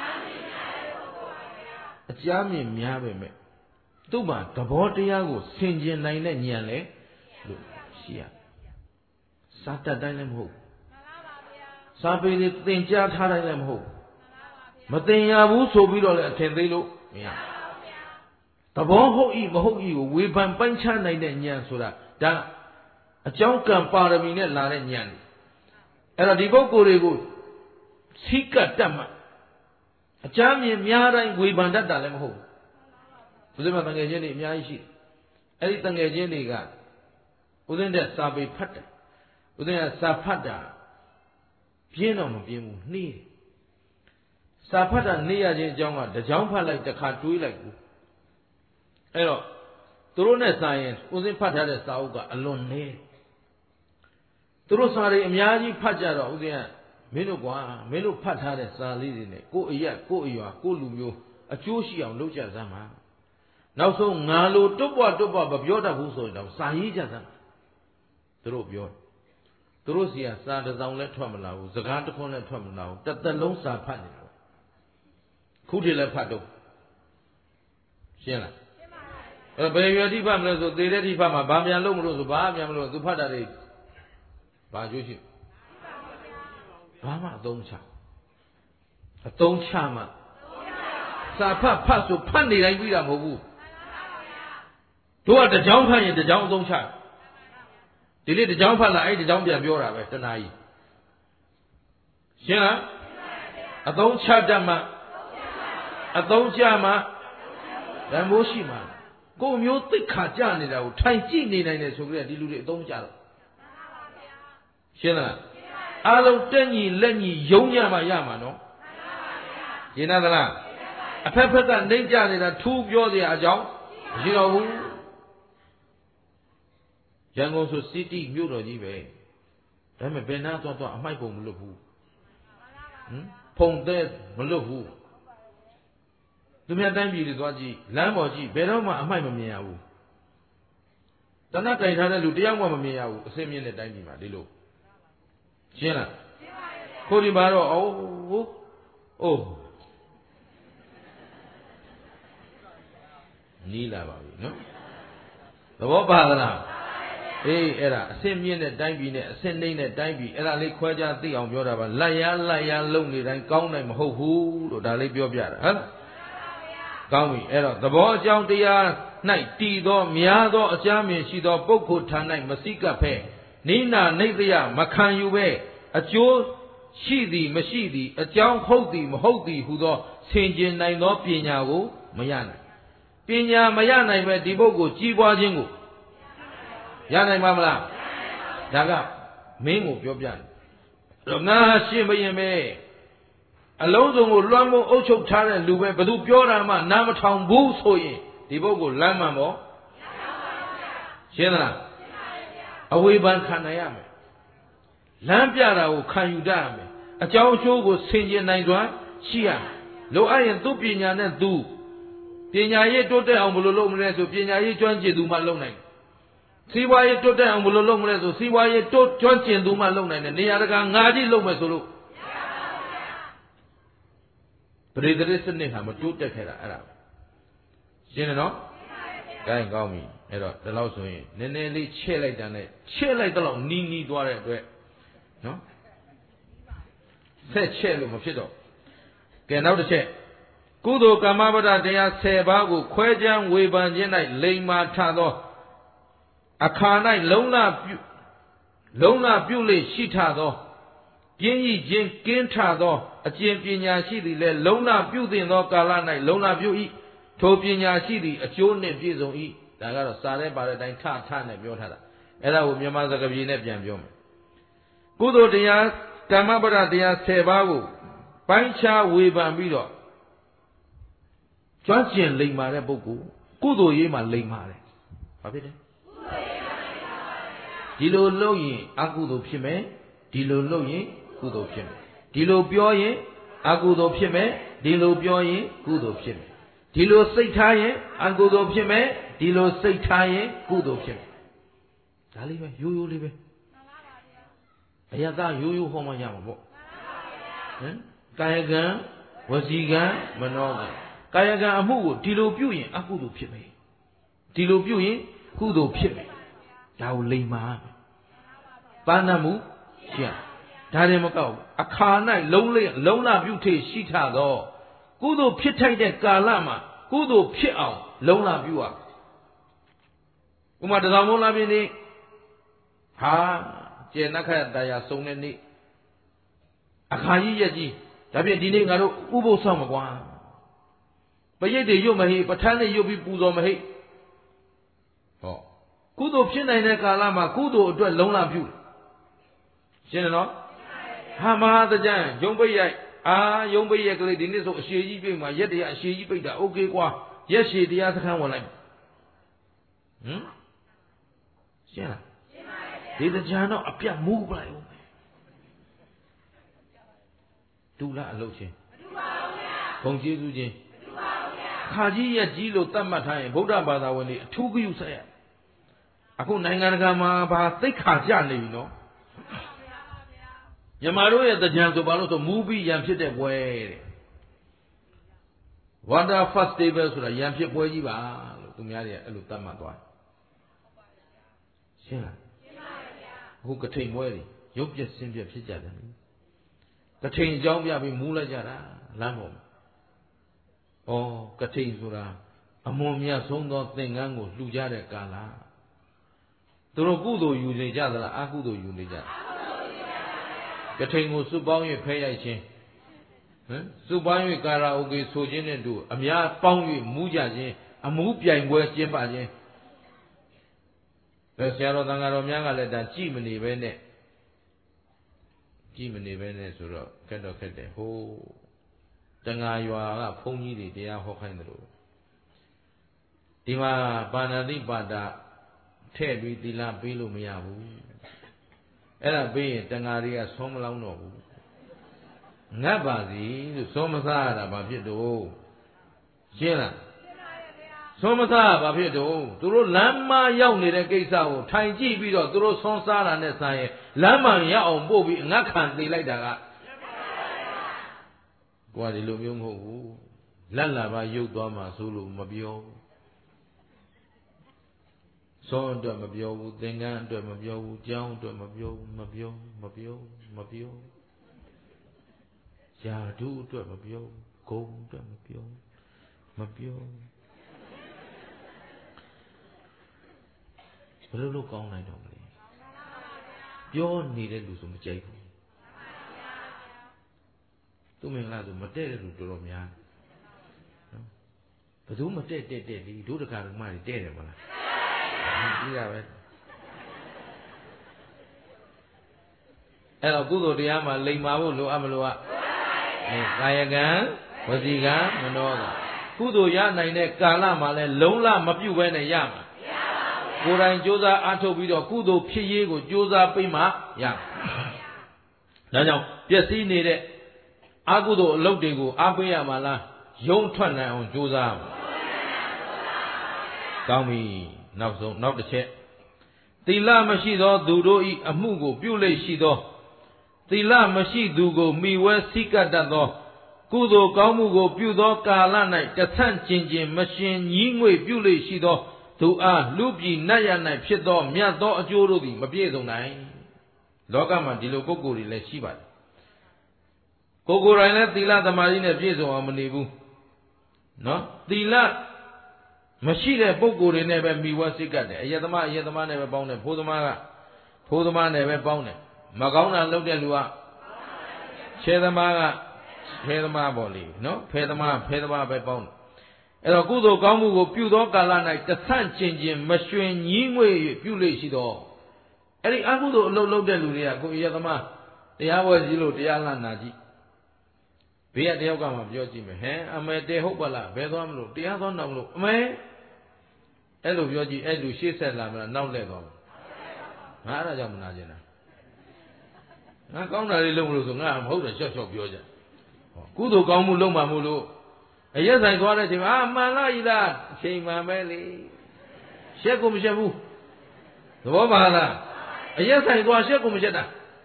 Speaker 1: အကြမ်းမြင်များပဲမဲ့သူ့မှာသဘောတရားကိုဆင်ခြင်နိုင်တဲ့ဉာဏ်လည်းလို့ရှိရစာတတ်တိုင်းလည်းမဟုတ်စာပေတွေသင်ကြားထားတိုင်းလည်းမဟုတ်မသင်ရဘူးဆိုပြီးတော့လည်းအထင်သေးလို့မရသဘောဟုတ်ဤမဟုတ်ဤကိုဝေဖန်ပိုင်းခြားနိုင်တဲ့ဉာဏ်ဆိုတာဒါအကြောင်းကံပါရမီနဲ့လာတဲ့ဉာဏ်အဲ့တော့ဒီပုဂ္ဂိုလ်တွေကိုစိကတ်တတ်မှအကြမ်းမြင်များတိုင်းဝေဖန်တတ်တာလည်းမဟုတ်ဘူးဦးဇင်းမတငယ်ချင်းတွေအများကြီးရှိတယ်အဲ့ဒီတငယ်ချင်းတွေကဦးဇင်းတဲ့စာပေဖတ်တယ်ဦးဇင်းကစာဖတ်တာပြင်းတော့မပြင်းဘူးနှီးတယ်စာဖတ်တာနှီးရခြင်းအကြောင်းကတကြောင်ဖတ်လိုက်တစ်ခါတွေးလိုက်ဘူးအဲ့တော့သူတို့နဲ့စာရင်ဦးဇင်းဖတ်ထားတဲ့စာအုပ်ကအလွန်နည်းသူတို့စာတွေအများကြီးဖတ်ကြတော့ဦးဇင်းကမင်းတို့ကွာမင်းတို့ဖတ်ထားတဲ့စာလေးတွေနဲ့ကိုယ်အရက်ကိုယ်အရွာကိုယ်လူမျိုးအကျိုးရှိအောင်လုပ်ကြစမ်းပါနောက်ဆုံးငါလိုတွတ်ပွားမပြောတတ်ဘူးဆိုရင်တော့စာရေးကြစမ်းသူတို့ပြောသူတို့စီကစာတစ်စောင်လည်းထွက်မလာဘူးစကားတစ်ခွန်းလည်းထွက်မလာဘူးတစ်သက်လုံးစာဖတ်နေတာခုတည်းလည်းဖတ်တော့ရှင်းလားအဲ့ဘယ်ရွယ်တိဖတ်မလဲဆိုသေတဲ့တိဖတ်မှာဘာမြန်လို့မလို့ဆိုဘာမြန်မလို့သူဖတ်တာတွေဘာကျိုးရှိဘာမှအသုံးချမှစာဖတ်ဆိုဖတ်နေတိုင်းပြီးတာမဟုတ်ဘူးတို့ကတကြောင်ဖတ်ရင်တကြောင်အသုံးချဒီနေ့တကြောင်ဖတ်လာအဲ့တကြောင်ပြန်ပြောတာပဲတနာကြီးရှင်းလားအသုံးချတတ်မှအသုံးချမှဓမ္မိုးရှိမှကိုယ်မျိုးသိက္ခာကြနေတာကိုထိုင်ကြည့်နေနိုင်တယ်ဆိုကြတဲ့ဒီလူတွေအသုံးချတော့ရှင်းလားအားလုံးတက်ညီလက်ညီယုံညမှရမှာနော်ရှင်းသလားအဖက်ဖက်ကနှိမ့်ကြနေတာထူးပြောစရာအကြောင်းမရှိတော့ဘူးရန်ကုန်ဆိုစီတီမြို့တော်ကြီးပဲဒါပေမဲ့ဘယ်နာသွားအမိုက်ပုံမလွတ်ဘူးဖုံတဲ့မလွတ်ဘူးသူများတိုင်းပြည်တွေသွားကြည့်လမ်းပေါ်ကြည့်ဘယ်တော့မှအမိုက်မမြင်ရဘူးတနတ်တိုင်ထားတဲ့လူတယောက်မှမမြင်ရဘူးအစင်းမြင့်တဲ့တိုင်းပြည်မှာဒီလိုရှင်းလားခိုးဒီမှာတော့အိုးနီးလာပါပြီနော်သဘောပါသလားကအဲ့ဒါအစင်မြင့်တဲ့တိုင်းပြည်နဲ့အစင်နှိမ့်တဲ့တိုင်းပြည်အဲ့ဒါလေးခွဲခြားသိအောင်ပြောတာပါလက်ရလုံနေတိုင်းကောင်းနိုင်မဟုတ်ဘူးလို့ဒါလေးပြောပြတာဟုတ်ကောင်းပြီအဲ့တော့သဘောအကြောင်းတရား၌တည်သောများသောအကြမ်းမြင်ရှိသောပုဂ္ဂိုလ်ထံ၌မစိကပ်ဖဲနိနာနိတယမခံယူပဲအကျိုးရှိသည်မရှိသည်အကြောင်းဟုတ်သည်မဟုတ်သည်ဟူသောဆင်ခြင်နိုင်သောပညာကိုမရနိုင်ပညာမရနိုင်ပဲဒီပုဂ္ဂိုလ်ကြီးပွားခြင်းကိုရနိုင်ပါမလားဒါကမင်းကိုပြောပြတယ်တော့ငါရှင်ဘရင်ပဲအလုံးစုံကိုလွှမ်းမိုးအုပ်ချုပ်ထားတဲ့လူပဲဘသူပြောတာမှနားမထောင်ဘူးဆိုရင်ဒီပုဂ္ဂိုလ်လမ်းမှန်ပေါ့ရှင်းသလားအဝေဖန်ခံနိုင်ရမယ်လမ်းပြတာကိုခံယူတတ်ရမယ်အကြောင်းအကျိုးကိုဆင်ခြင်နိုင်စွာရှိရမယ်လိုအပ်ရင်သူ့ပညာနဲ့သူပညာရေးတိုးတက်အောင်ဘယ်လိုလုပ်မလဲဆိုပညာရေးကျွမ်းကျင်သူမှလုပ်နိုင်စီးပွားရေးတိုးတက်အောင်ဘယ်လိုလုပ်မလဲဆိုစီးပွားရေးကျွမ်းကျင်သူမှလုပ်နိုင်တယ်နေရာတကာငါကြီးလုပ်မယ်ဆိုလို့ပရိသေစနစ်ဟာမတိုးတက်ခဲ့တာအဲ့ဒါရှင်းတယ်နော်ဒါရင်ကောင်းပြီအဲ့တော့ဒီလောက်ဆိုရင်နည်းနည်းလေးချဲ့လိုက်တာနဲ့ချဲ့လိုက်တော့နီးသွားတဲ့အတွက်နော်ဆက်ချဲ့လို့မဖြစ်တော့ကဲနောက်တစ်ချက်ကုသိုလ်ကမ္မပဒတရား10ပါးကိုခွဲခြားဝေဖန်ခြင်း၌လိမ္မာထသောအခါ၌လုံလပြုလေရှိထသောပြင်းဤခြင်းကင်းထသောအကျင့်ပညာရှိသည်လည်းလုံလပြုသင်သောကာလ၌လုံလပြု၏ထိုပညာရှိသည်အကျိုးနှင့်ပြည့်စုံ၏ဒါကတော့စာထဲပါတဲ့အတိုင်းထနဲ့ပြောထားတာအဲ့ဒါကိုမြန်မာစကားပြေနဲ့ပြန်ပြောမယ်ကုသိုလ်တရားကမ္မပဒတရား10ပါးကိုပိုင်းခြားဝေဖန်ပြီးတော့ကျွမ်းကျင်လိမ္မာတဲ့ပုဂ္ဂိုလ်ကုသိုလ်ရေးမှာလိမ္မာတယ်ဘာဖြစ်လဲဒီလိုလုပ်ရင်အကုသိုလ်ဖြစ်မယ်ဒီလိုလုပ်ရင်ကုသိုလ်ဖြစ်မယ်ဒီလိုပြောရင်အကုသိုလ်ဖြစ်မယ်ဒီလိုပြောရင်ကုသိုလ်ဖြစ်မယ်ဒီလိုစိတ်ထားရင်အကုသိုလ်ဖြစ်မယ်ဒီလိုစိတ်ထားရင်ကုသိုလ်ဖြစ်မယ်ဒါလေးပဲရိုးရိုးလေးပဲအယတရိုးရိုးဟောမှရမှာပေါ့ဟမ်ကာယကံဝစီကံမနောကံကာယကံအမှုကိုဒီလိုပြုရင်အကုသိုလ်ဖြစ်မယ်ဒီလိုပြုရင်ကုသိုလ်ဖြစ်မယ်ဒါကိုလိမ္မာပါဏမှုရှိရဒါရင်မကောက်အခါ၌လုံလပြုထေရှိထသောကုသိုလ်ဖြစ်ထိုက်တဲ့ကာလမှာကုသိုလ်ဖြစ်အောင်လုံလပြုရဥမာတသောမိုးလာပြင်းနေဟာကျေနပ်ခတ်တရားစုံတဲ့နေ့အခါကြီးရက်ကြီးဒါဖြင့်ဒီနေ့ငါတို့ဥပုသ်ဆောင်မကွာပရိတ်တွေရွတ်မဟိပဋ္ဌာန်းတွေရွတ်ပြီးပူဇော်မဟိဟောကုသိုလ်ဖြစ်နိုင်တဲ့ကာလမှာကုသိုလ်အတွက်လုံလပြုရှင်းတယ်နော်ဟာမဟာတကြံယုံပိတ်ရိုက်ယုံပိတ်ရက်ကလေးဒီနေ့ဆိုအရှည်ကြီးပြိတ်မှာရက်တရားအရှည်ကြီးပိတ်တာโอเคကွာရက်ရှည်တရားစခန်းဝင်လိုက်ဟမ်ရှင်းလားဒီတကြံတော့အပြတ်မူးပလိုက်ဦးဒူလာအလုပ်ချင်းမဒူပါဘူးဗျာဘုံကျေးဇူးချင်းမဒူပါဘူးဗျာခါကြီးရက်ကြီးလို့သတ်မှတ်ထားရင်ဗုဒ္ဓဘာသာဝင်တွေအထူးဂရုစိုက်ရအခုနိုင်ငံတကာမှာဘာသိက္ခာကျနေပြီနော်မြန်မာတို့ရဲ့တကြံဆိုဘာလို့ဆိုမူပြီးရန်ဖြစ်တဲ့ပွဲတဲ့ Wonder Festival ဆိုတာရန်ဖြစ်ပွဲကြီးပါလို့သူများတွေကအဲ့လိုသတ်မှတ်သွားရှင်းလားရှင်းပါဗျာအခုကထိန်ပွဲတွေရုပ်ပြက်ဆင်းပြက်ဖြစ်ကြတယ်ကထိန်အကြောင်းပြပြီးမူးလိုက်ကြတာလမ်းပေါ်မှာကထိန်ဆိုတာအမွန်မြတ်ဆုံးသောသင်္ကန်းကိုလှူကြတဲ့ကာလသူတို့ကုသိုလ်ယူနေကြသလားအကုသိုလ်ယူနေကြကထိန်ကိုစုပေါင်း၍ဖဲရိုက်ခြင်းစုပေါင်း၍ကာရာအိုကေဆိုခြင်းနဲ့တူအများပေါင်း၍မူးကြခြင်းအမှုပြိုင်ပွဲကျင်းပခြင်းဆရာတော်သံဃာတော်များကလည်းဒါကြည်မနေပဲနဲ့ဆိုတော့ခက်တော့ခက်တယ်ဟိုတန်ဃာရွာကဘုန်းကြီးတွေတရားဟောခိုင်းတယ်လို့ဒီမှာပါဏာတိပါဒထဲ့ပြီးသီလပေးလို့မရဘူးအဲ့ဒါပေးရင်တန်ဃာတွေကဆုံးမလောင်းတော့ဘူးငတ်ပါစီလို့ဆုံးမစားရတာဘာဖြစ်တော့ရှင်းလားဆုံးမစားဘာဖြစ်တော့သူတို့လမ်းမရောက်နေတဲ့ကိစ္စကိုထိုင်ကြည့်ပြီးတော့သူတို့ဆုံးစားတာနဲ့ဆိုင်ရင်လမ်းမရောက်အောင်ပို့ပြီးအငတ်ခံသေးလိုက်တာကကိုယ်ကဒီလိုမျိုးမဟုတ်ဘူးလက်လာပါရုပ်သွားမှာဆိုလို့မပြောစောအတွက်မပြောဘူးသင်္ကန်းအတွက်မပြောဘူးကျောင်းအတွက်မပြောဘူးမပြောယာဓုအတွက်မပြောဂုံအတွက်မပြောဘယ်လိုလုပ်ကောင်းနိုင်တော့မလဲပြောနေတဲ့လူဆိုမကြိုက်ဘူးသူမင်္ဂလာဆိုမတည့်တဲ့လူတော်တော်များနော်ဘယ်သူမတည့်လီဒုဒကာဓမ္မတွေတည့်တယ်မလားပြီးတာပဲအဲ့တော့ကုသိုလ်တရားမှာလိမ္မာဖို့လိုအပ်မလို့ကာယကံဝစီကံမနောကံကုသိုလ်ရနိုင်တဲ့ကာလမှာလဲလုံးလမပြုတ်ဘဲနဲ့ရမှာကိုယ်တိုင်ကြိုးစားအားထုတ်ပြီးတော့ကုသိုလ်ဖြစ်ရေးကိုကြိုးစားပြီးမှရဒါကြောင့်ပျက်စီးနေတဲ့အကုသိုလ်အလုပ်တွေကိုအားပေးရမှာလားယုံထွက်နိုင်အောင်ကြိုးစားရမှာကောင်းပြီနောက်တစ်ချက်သီလမရှိသောသူတို့၏အမှုကိုပြုလိမ့်ရှိသောသီလမရှိသူကိုမိဝဲစိကတ်တတ်သောကုသိုလ်ကောင်းမှုကိုပြုသောကာလ၌တဆန့်ကျင်မရှင်ညီးငွေပြုလိမ့်ရှိသောသူအားလူပြည်နတ်ရ၌ဖြစ်သောမြတ်သောအကျိုးတို့သည်မပြည့်စုံနိုင်လောကမှာဒီလိုပုဂ္ဂိုလ်တွေလည်းရှိပါတယ်ကိုယ်ကိုယ်တိုင်လည်းသီလသမာဓိနဲ့ပြည့်စုံအောင်မနေဘူးနော်သီလမရှိတဲ့ပုဂ္ဂိုလ်တွေနဲ့ပဲမိဝဲစိတ်ကတ်တယ်အယက်သမားနဲ့ပဲပေါင်းတယ်ဖိုးသမားနဲ့ပဲပေါင်းတယ်မကောင်းတာလုပ်တဲ့လူကခြေသမားကခြေသမားပေါ့လေနော်ဖဲသမားပဲပေါင်းတယ်အဲ့တော့ကုသိုလ်ကောင်းမှုကိုပြုသောကာလ၌တဆန့်ကျင်မရွှင်ညီးငွေ၍ပြုလိမ့်ရှိသောအဲ့ဒီအကုသိုလ်အလုပ်လုပ်တဲ့လူတွေကကိုယ်အယက်သမားတရားပွဲကြီးလို့တရားလာနာကြည့်ဘေးကတယောက်ကမှပြောကြည့်မယ်ဟမ်အမေတဲဟုတ်ပါလားဘယ်သွားမလို့တရားသွားနောက်မလို့အမေအဲ့လိုပြောကြည့်အဲ့လူရှေ့ဆက်လာမလားနောက်လဲသွားငါအဲ့ဒါကြောင့်မနာကျင်တာငါကောင်းတာလေးလုပ်မလို့ဆိုငါမဟုတ်တယ်ရှော့ပြောကြကုသိုလ်ကောင်းမှုလုပ်မှမို့လို့အရက်ဆိုင်သွားတဲ့အချိန်မှာမှန်လားဤလားအချိန်မှန်ပဲလေရှက်ကိုမရှက်ဘူးသဘောပါလားအရက်ဆိုင်သွားရှက်ကိုမရှက်တာ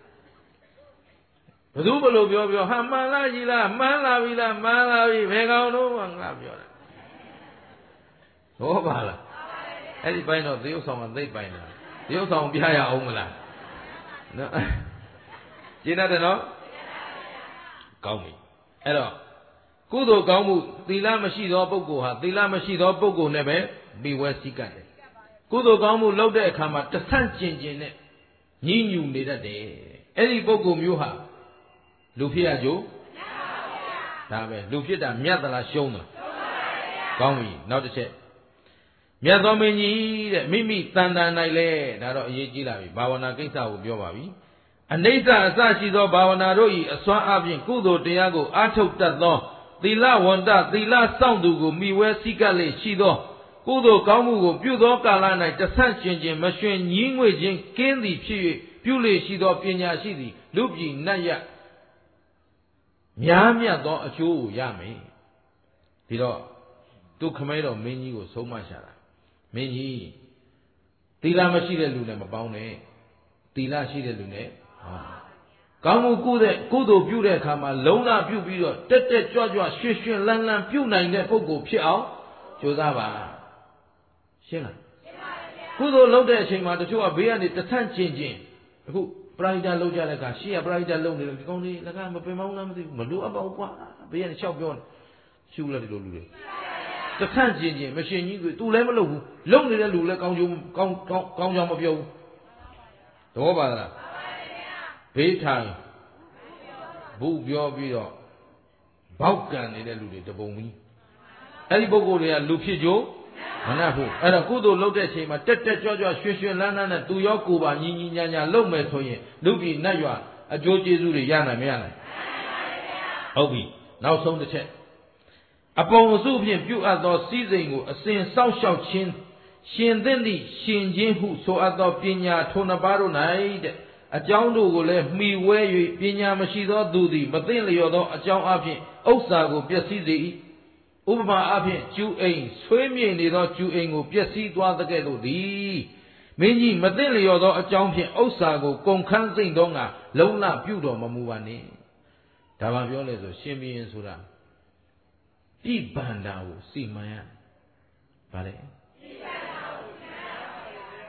Speaker 1: ဘယ်သူဘလို့ပြောဟာမှန်လားကြီးလားမှန်လာပြီလားမှန်လာပြီဘယ်ကောင်တော့ငါပြောတာသဘောပါလားအဲ့ဒီပိုင်းတော့သေယုတ်ဆောင်ကသိပ်ပိုင်းလားသေယုတ်ဆောင်ပြရအောင်မလားနော်ကျင်းတယ်နော်ကောင်းပြီအဲ့တော့ကုသိုလ်ကောင်းမှုသီလမရှိသောပုဂ္ဂိုလ်ဟာသီလမရှိသောပုဂ္ဂိုလ်နဲ့ပဲမိဝဲစည်းကပ်တယ်ကုသိုလ်ကောင်းမှုလုပ်တဲ့အခါမှာတဆန့်ကျင်နဲ့ညှိညူနေတတ်တယ်အဲ့ဒီပုဂ္ဂိုလ်မျိုးဟာလူဖြစ်ရကြိုးဒါပဲလူဖြစ်တာမြတ်သလားရှုံးသလားကောင်းပြီနောက်တစ်ချက်မြတ်သောမင်းကြီးတဲ့မိမိတန်တန်၌လဲဒါတော့အရေးကြီးလာပြီဘာဝနာကိစ္စကိုပြောပါပြီအနိစ္စအစရှိသောဘာဝနာတို့၏အစွမ်းအပြင်ကုသိုလ်တရားကိုအားထုတ်တတ်သောသီလဝန္တသီလစောင့်သူကိုမိဝဲစည်းကပ်လေရှိသောကုသိုလ်ကောင်းမှုကိုပြုသောကာလ၌တဆန့်ကျင်မရွှင်ညီးငွေခြင်းကင်းသည်ဖြစ်၍ပြုလေရှိသောပညာရှိသည်လူပြည်နတ်ရများမြတ်သောအကျိုးကိုရမယ်ဒီတော့သူခမဲတော်မင်းကြီးကိုဆုံးမရှာတာမင်းကြီးသီလမရှိတဲ့လူနဲ့မပေါင်းနဲ့သီလရှိတဲ့လူနဲ့ကောင်းမှုကုသိုလ်ပြုတဲ့အခါမှာလုံးလပြုပြီးတော့တက်ကြွရွှင်လန်းပြုနိုင်တဲ့ပုဂ္ဂိုလ်ဖြစ်အောင်ကြိုးစားပါရှင်းလားရှင်းပါဗျာကုသိုလ်လုပ်တဲ့အချိန်မှာတချို့ကဘေးကနေတဆန့်ကျင်အခုပရိဒတ်လုပ်ကြတဲ့အခါရှေ့ကပရိဒတ်လုပ်နေတယ်ဒီကောင်းလေးလက်ကမပင်မောင်းလားမသိဘူးမလိုအပ်ပါဘူးကွာဘေးကနေလျှောက်ပြောနေရှုလိုက်ဒီလိုလူတွေတဆန့်ကျင်မရှင်ကြီးသူလည်းမလုပ်ဘူးလုပ်နေတဲ့လူလည်းကောင်းကြောင်မပြောဘူးသဘောပါလားဘေးထိုင်ဘူးပြောပြီးတော့ဘောက်ကန်နေတဲ့လူတွေတပုံကြီးအဲ့ဒီပုဂ္ဂိုလ်တွေကလူဖြစ်ကြမနှက်ဘူးအဲ့တော့ကုသိုလ်လုပ်တဲ့အချိန်မှာတက်ကြွရွှင်လန်းနဲ့သူရောကိုယ်ပါညီညာလုပ်မယ်ဆိုရင်လူပြည်နတ်ရွာအကျိုးကျေးဇူးတွေရနိုင်မရနိုင်ဟုတ်ပြီနောက်ဆုံးတစ်ချက်အပုံအစုဖြင့်ပြုအပ်သောစည်းစိမ်ကိုအစဉ်စောင့်ရှောက်ခြင်းရှင်သင့်သည့်ရှင်ခြင်းဟုဆိုအပ်သောပညာထိုနှစ်ပါးတို့၌တဲ့အကြောင်းတို့ကိုလည်းမှီဝဲ၍ပညာမရှိသောသူသည်မသိလျော်သောအကြောင်းအဖြစ်ဥစ္စာကိုပျက်စီးစေ၏ဥပမာအဖြစ်ကျူအိမ်ဆွေးမြေ့နေသောကျူအိမ်ကိုပျက်စီးသွားတဲ့ကဲ့သို့သည်မင်းကြီးမသိလျော်သောအကြောင်းဖြင့်ဥစ္စာကိုကုန်ခန်းစိမ့်သောငါလုံလပြုတော်မမူပါနှင့်ဒါမှပြောလဲဆိုရှင်ဘုရင်ဆိုတာပြိဗန္တာကိုစီမံရဗါလေ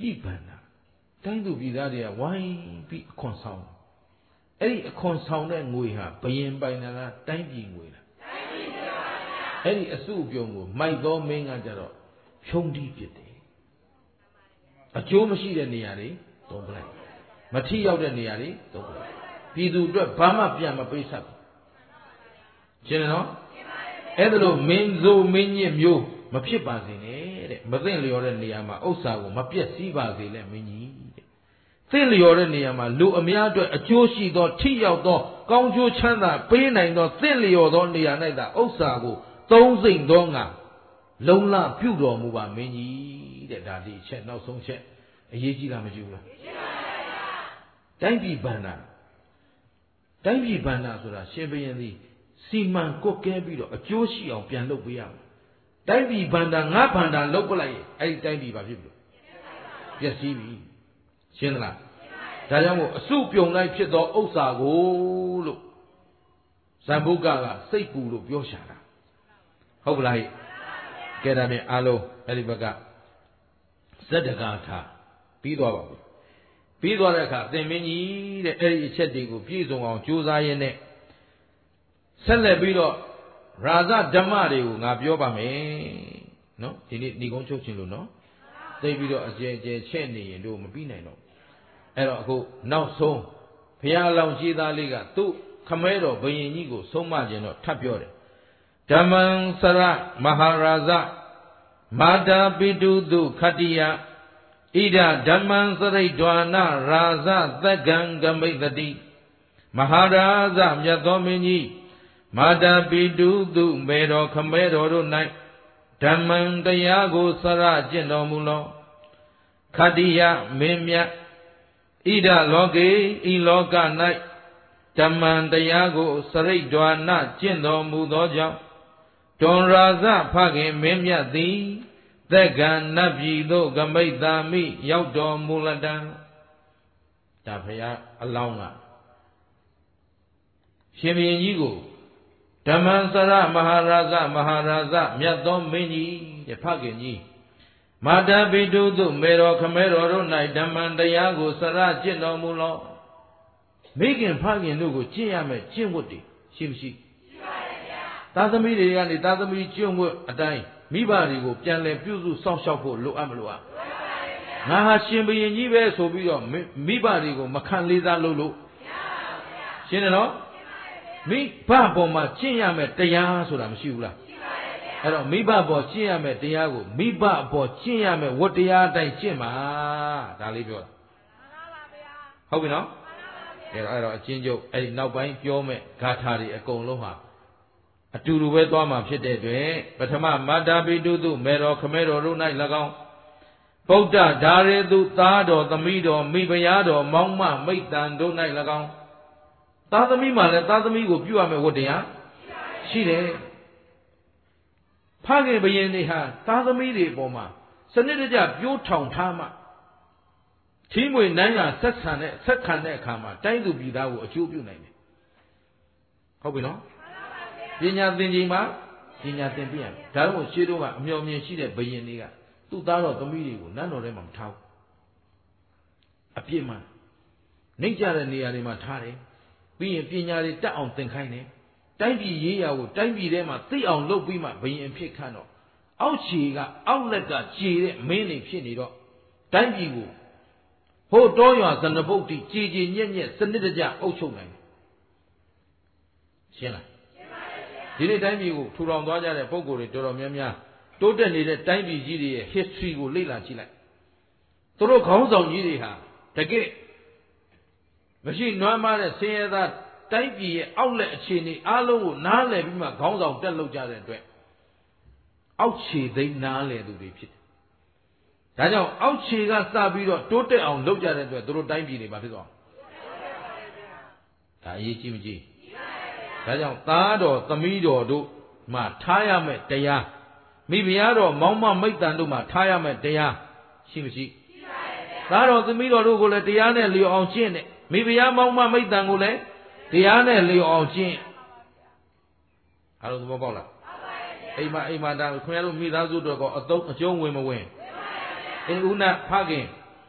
Speaker 1: ပြည်ပန်းတာတိုင်းသူပြည်သားတွေကဝိုင်းပြီးအခွန်ဆောင်အဲ့ဒီအခွန်ဆောင်တဲ့ငွေဟာဘယင်ပိုင်တာလားတိုင်းပြည်ငွေလားတိုင်းပြည်ငွေပါဗျာအဲ့ဒီအစုအပြုံကိုမိုက်သောမင်းကကြတော့ဖြုံးတီးပြစ်တယ်အကျိုးမရှိတဲ့နေရာတွေသုံးပလိုက်မထီရောက်တဲ့နေရာတွေသုံးပလိုက်ပြည်သူအတွက်ဘာမှပြန်မပေးဆက်ဘူးရှင်းတယ်နော်အဲ့ဒါလို့မင်းစိုးမင်းညစ်မျိုးမဖြစ်ပါစေနဲ့တဲ့မသိလျော်တဲ့နေရာမှာဥစ္စာကိုမပြည့်စည်ပါစေနဲ့မင်းကြီးတဲ့သိလျော်တဲ့နေရာမှာလူအများအတွက်အကျိုးရှိသောထိရောက်သောကောင်းကျိုးချမ်းသာပေးနိုင်သောသိလျော်သောနေရာ၌သာဥစ္စာကိုသုံးစိမ့်သောငါလုံလပြုတော်မူပါမင်းကြီးတဲ့ဒါဒီအချက်နောက်ဆုံးချက်အရေးကြီးလားမကြီးဘူးလားကြီးပါပါဗျာတိုင်းပြည်ဗန္ဒာဆိုတာရှင်ဘုရင်သည်စီမံကွက်ကဲပြီးတော့အကျိုးရှိအောင်ပြန်လုပ်ပေးရမယ်တိုင်းပြည်ဗန္ဒာငါဗန္ဒာလုပ်ပလိုက်ရင်အဲ့ဒီတိုင်းပြည်ဘာဖြစ်ပြီပျက်စီးပြီရှင်းသလားဒါကြောင့်မို့အစုပြုံလိုက်ဖြစ်သောဥစ္စာကိုလို့ဇံဘုကစိတ်ပူလို့ပြောရှာတာဟုတ်ကလားကဲဒါဖြင့်အားလုံးအဲ့ဒီဘက်ကဇက်တကာထားပြီးသွားပါဘူးပြီးသွားတဲ့အခါသင်မင်းကြီးတဲ့အဲ့ဒီအချက်တွေကိုပြည့်စုံအောင်ကြိုးစားရင်းနဲ့ဆက်လက်ပြီးတော့ရာဇဓမ္မတွေကိုငါပြောပါမယ်နော်ဒီနေ့ဏီကုန်းချုပ်ခြင်းလို့နော်သိပြီးတော့အကျယ်ကျယ်ချက်နေရင်တို့မပြီးနိုင်တော့အဲ့တော့အခုနောက်ဆုံးဘုရားအလောင်းကြီးသားလေးကသူ့ခမဲတော်ဘုရင်ကြီးကိုဆုံးမခြင်းတော့ထပ်ပြောတယ်ဓမ္မံစရမဟာရာဇမာတာပိတုတုခတ္တိယဣဒဓမ္မံစရိတ်ဒွာနရာဇသက္ကံဂမိတ်တိမဟာရာဇမြတ်သောမင်းကြီးမာတာပိတုတုမေတော်ခမဲတော်တို့၌ဓမ္မံတရားကိုစရကျင့်တော်မူလောခတ္တိယမင်းမြတ်ဣဒလောကေဤလောက၌ဓမ္မံတရားကိုစရိတ်ဒွာနကျင့်တော်မူသောကြောင့်တွန်ရာဇဖခင်မင်းမြတ်သည်သက္ကံနတ်ပြည်သို့ဂမိတ်သာမိရောက်တော်မူလတံဒါဘုရားအလောင်းကရှင်ဘုရင်ကြီးကိုဓမ္မံစရမဟာရာဇမြတ်သောမင်းကြီးတဲ့ဖခင်ကြီးမာတာပိတုတုမေတော်ခမဲတော်တို့၌ဓမ္မံတရားကိုစရကျင့်တော်မူလောမိခင်ဖခင်တို့ကိုကျင့်ရမယ်ကျင့်ဝတ်တွေရှိမရှိရှိပါတယ်ဗျာသားသမီးတွေကနေသားသမီးကျင့်ဝတ်အတိုင်းမိဘတွေကိုပြန်လည်ပြုစုစောင့်ရှောက်ဖို့လိုအပ်မလိုအပ်ငါဟာရှင်ဘုရင်ကြီးပဲဆိုပြီးတော့မိဘတွေကိုမခံလေးစားလို့ရှင်းတယ်နော်မိဘပေါ်မှာကျင့်ရမယ်တရားဆိုတာမရှိဘူးလားအဲ့တော့မိဘပေါ်ကျင့်ရမယ်တရားကိုမိဘပေါ်ကျင့်ရမယ်ဝတ္တရားအတိုင်းကျင့်ပါဒါလေးပြောတာဟုတ်ပြီနော်အဲ့တော့အချင်းချုပ်အဲ့ဒီနောက်ပိုင်းပြောမဲ့ဂါထာတွေအကုန်လုံးဟာအတူတူပဲသွားမှာဖြစ်တဲ့အတွက်ပထမမာတာပိတုတုမေတော်ခမဲတော်တို့၌၎င်းဗုဒ္ဓဓာရေတုသားတော်သမီးတော်မိဖုရားတော်မောင်မမိတ်တန်တို့၌၎င်းသားသမီးမှလည်းသားသမီးကိုပြုရမယ်ဝတ္တရားရှိတယ်ဖခင်ဘုရင်တွေဟာသားသမီးတွေအပေါ်မှာစနစ်တကျပြိုးထောင်ထားမှထီးမွေနိုင်လာဆက်ခံတဲ့အခါမှာတိုင်းသူပြည်သားကိုအကျိုးပြုနိုင်တယ်ဟုတ်ပြီနော်ပညာသင်ချိန်မှာပညာသင်ပြရမယ်ဒါတော့ရှေးတုန်းကအမျှော်မြင်ရှိတဲ့ဘုရင်တွေကသူ့သားတော်သမီးတွေကိုနန်းတော်ထဲမှာမထားဘူးအပြစ်မှနှိမ့်ကြတဲ့နေရာတွေမှာထားတယ်ပြီးရင်ပညာတွေတက်အောင်သင်ခိုင်းတယ်တိုင်းပြည်ရေးရာကိုတိုင်းပြည်ထဲမှာသိအောင်လုပ်ပြီးမှဘုရင်အဖြစ်ခန့်တော့အောက်ခြေကအောက်လက်ကခြေတဲ့မင်းတွေဖြစ်နေတော့တိုင်းပြည်ကိုဟိုတောရွာဇနပုတ်တိခြေညက်စနစ်တကျအုပ်ချုပ်နိုင်ရှင်းလားဒီနေ့တိုင်းပြည်ကိုထူထောင်သွားကြတဲ့ပုံကိုယ်တွေတော်တော်များများတိုးတက်နေတဲ့တိုင်းပြည်ကြီးတွေရဲ့ history ကိုလေ့လာကြည့်လိုက်သူတို့ခေါင်းဆောင်ကြီးတွေဟာတကယ်မရှိနွမ်းမတဲ့ဆင်းရဲသားတိုင်းပြည်ရဲ့အောက်လက်အခြေအနေအားလုံးကိုနားလည်ပြီးမှခေါင်းဆောင်တက်လုပ်ကြတဲ့အတွက်အောက်ခြေသိမ်းနားလည်သူတွေဖြစ်တယ်ဒါကြောင့်အောက်ခြေကစပြီးတော့တိုးတက်အောင်လုပ်ကြတဲ့အတွက်သူတို့တိုင်းပြည်တွေမှာဖြစ်သွားဒါအရေးကြီးမကြီးဒါကြောင့်သားတော်သမီးတော်တို့မှထားရမယ်တရားမိဖုရားတော်မောင်မမိတ်တန်တို့မှထားရမယ်တရားရှိမရှိသားတော်သမီးတော်တို့ကိုလည်းတရားနဲ့လျော်အောင်ကျင့်တယ်မိဖုရားမောင်မမိတ်တန်ကိုလည်းတရားနဲ့လျော်အောင်ကျင့်အားလုံးသဘောပေါက်လားအိမ်မှာဒါခင်ဗျားတို့မိသားစုတို့ကအကျုံးဝင်မဝင်အိမ်ဦးနာဖခင်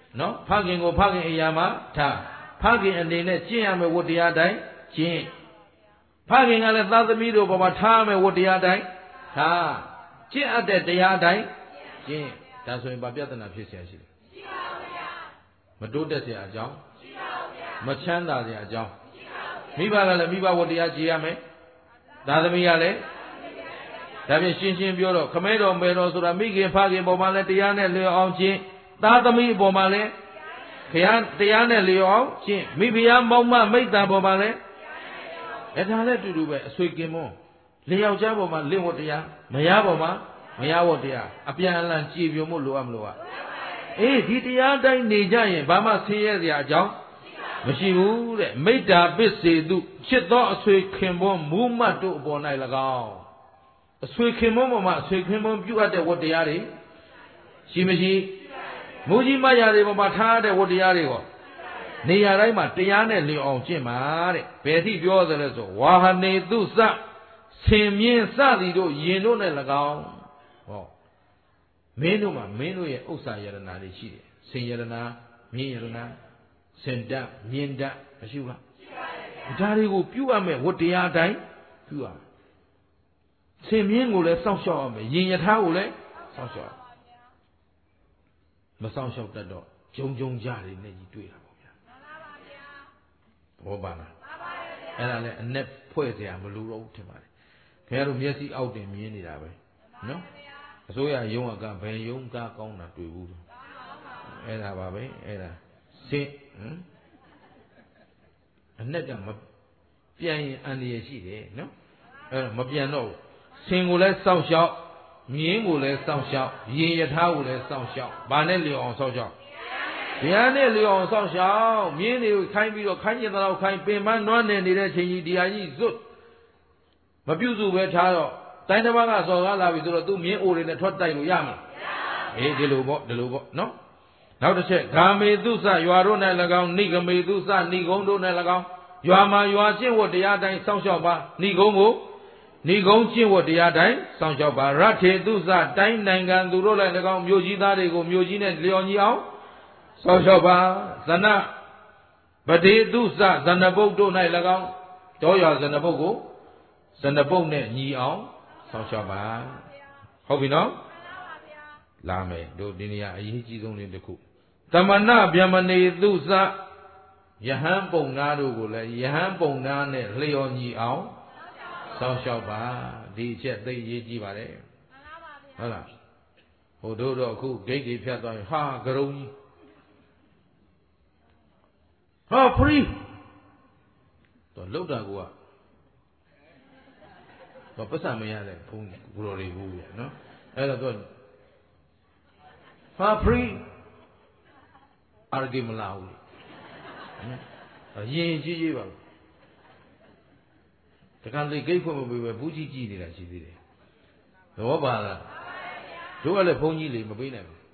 Speaker 1: နော်ဖခင်ကိုဖခင်အရာမှာထားဖခင်အနေနဲ့ကျင့်ရမယ်ဝတ္တရားတိုင်းကျင့်ဖခင်ကလည်းသားသမီးတို့ပေါ်မှာထားမယ်ဝတ္တရားတိုင်းထားကျင့်အပ်တဲ့တရားတိုင်းကျင့်ဒါဆိုရင်ဗာပြဿနာဖြစ်เสียရှိတယ်ရှိပါဘူးဗျာမတိုးတက်เสียအကြောင်းရှိပါဘူးဗျာမချမ်းသာเสียအကြောင်းရှိပါဘူးမိဘကလည်းမိဘဝတ္တရားကြည်ရမယ်သားသမီးကလည်းဒါဖြင့်ရှင်းရှင်းပြောတော့ခမဲတော်မေတော်ဆိုတာမိခင်ဖခင်ပေါ်မှာလည်းတရားနဲ့လျော်အောင်ကျင့်သားသမီးပေါ်မှာလည်းခရတရားနဲ့လျော်အောင်ကျင့်မိဖုရားမောင်မမိတ်တံပေါ်မှာလည်းဒါလည်းတူတူပဲအဆွေကင်မွန်းလျောက်ချပေါ်မှာလင့်ဝတ်တရားမယားပေါ်မှာမယားဝတ်တရားအပြန်အလှန်ကြည်ပြုံမှုလိုအပ်မလို့အေးဒီတရားတိုင်းနေကြရင်ဘာမှဆင်းရဲစရာအကြောင်းမရှိဘူးတဲ့မိတ္တာပစ္စေတုချစ်သောအဆွေခင်ပွန်းမူးမတ်တို့အပေါ်၌၎င်းအဆွေခင်ပွန်းပေါ်မှာအဆွေခင်ပွန်းပြုအပ်တဲ့ဝတ္တရားတွေရှိမရှိမူကြီးမယားတွေပေါ်မှာထားတဲ့ဝတ္တရားတွေရောနေရာတိုင်းမှာတရားနဲ့လျော်အောင်ကျင့်ပါတဲ့ဘယ်ထိပြောသလဲဆိုဝါဟနေတုစဆင်မြင့်စသည်တို့ယင်တို့နဲ့၎င်းဟောမင်းတို့မှာမင်းတို့ရဲ့ဥစ္စာယရနာတွေရှိတယ်ဆင်ယရနာမြင့်ယရနာစင်တတ်မြင့်တတ်မရှိဘူးလားရှိပါတယ်ဒါတွေကိုပြုအပ်မဲ့ဝတ္တရားတိုင်းပြုရမယ်ဆင်မြင့်ကိုလည်းစောင့်ရှောက်ရမယ်ယင်ယထာကိုလည်းစောင့်ရှောက်မစောင့်ရှောက်တတ်တော့ဂျုံကြတွေနဲ့ကြီးတွေ့တာပေါ့ဗျာမှန်ပါပါဗျာဘောပါလားမှန်ပါပါဗျာအဲ့ဒါလည်းအ내ဖွဲ့เสียမလို့တော့ထင်ပါတယ်ခင်ဗျားတို့မျက်စိအောက်တင်မြင်နေတာပဲနော်အစိုးရရုံးကဘယ်ရုံးကကောင်းတာတွေ့ဘူးအဲ့ဒါပါပဲအဲ့ဒါစင်အ내ကမပြန်ရင်အန္တရာယ်ရှိတယ်နော်အဲ့တော့မပြန်တော့ဆင်ကိုလည်းစောင့်ရှောက်မြင်းကိုလည်းစောင့်ရှောက်ရင်ယထာကိုလည်းစောင့်ရှောက်ဘာနဲ့လျော်အောင်စောင့်ရှောက်ဘုရားနဲ့လျော်အောင်စောင့်ရှောက်မြင်းတွေကိုခိုင်းပြီးတော့ခိုင်းကျင်တော့ခိုင်းပင်မနွမ်းနေနေတဲ့ချိန်ကြီးတရားကြီးဇွတ်မပြုစုပဲထားတော့တိုင်းတစ်ပါးကစော်ကားလာပြီဆိုတော့သူမြင်းအိုတွေနဲ့ထွက်တိုက်လို့ရမှာအေးဒီလိုပေါ့နော်နောက်တစ်ချက်ဂာမေသုစရွာတို့၌၎င်းနိဂမေသုစဏိဂုံတို့၌၎င်းရွာမှာရွာကျင့်ဝတ်တရားတိုင်းစောင့်ရှောက်ပါဏိဂုံကိုဏိဂုံကျင့်ဝတ်တရားတိုင်းစောင့်ရှောက်ပါရထေသုစတိုင်းနိုင်ငံသူတို့၌၎င်းမြို့ကြီးသားတွေကိုမြို့ကြီးနဲ့လျော်ညီအောင်စောင့်ရှောက်ပါဇနပတိသုစဇနပုတ်တို့၌၎င်းတောရွာဇနပုတ်ကိုဇနပုတ်နဲ့ညီအောင်စောင့်ရှောက်ပါဟုတ်ပြီနော်လာမယ်တို့ဒီနေရာအရေးကြီးဆုံးလေးတစ်ခုသမဏဗျမနေသုစယဟန်ပုံနာတို့ကိုလည်းယဟန်ပုံနာနဲ့လျော်ညီအောင်စောင့်ရှောက်ပါဒီအချက်သိရေးကြည့်ပါလေဟုတ်လားဟိုတို့တော့အခုဂိတ်တွေဖြတ်သွားရင်ဟာကရုံကြီးဟာဖရီတော့လောက်တာကတော့ပတ်စံမရတဲ့ဘုန်းကြီးကိုတော်တွေဘူးပြနော်အဲ့တော့ဟာဖရီအာရဂိမလာဘူးရင်ကြီးပါတခါလေဂိတ်ဖွင့်မပေးပဲဘူးကြီးကြည့်နေတာရှိသေးတယ်သဘောပါလားတို့ကလည်းဘုန်းကြီးလေမပေးနိုင်ဘူး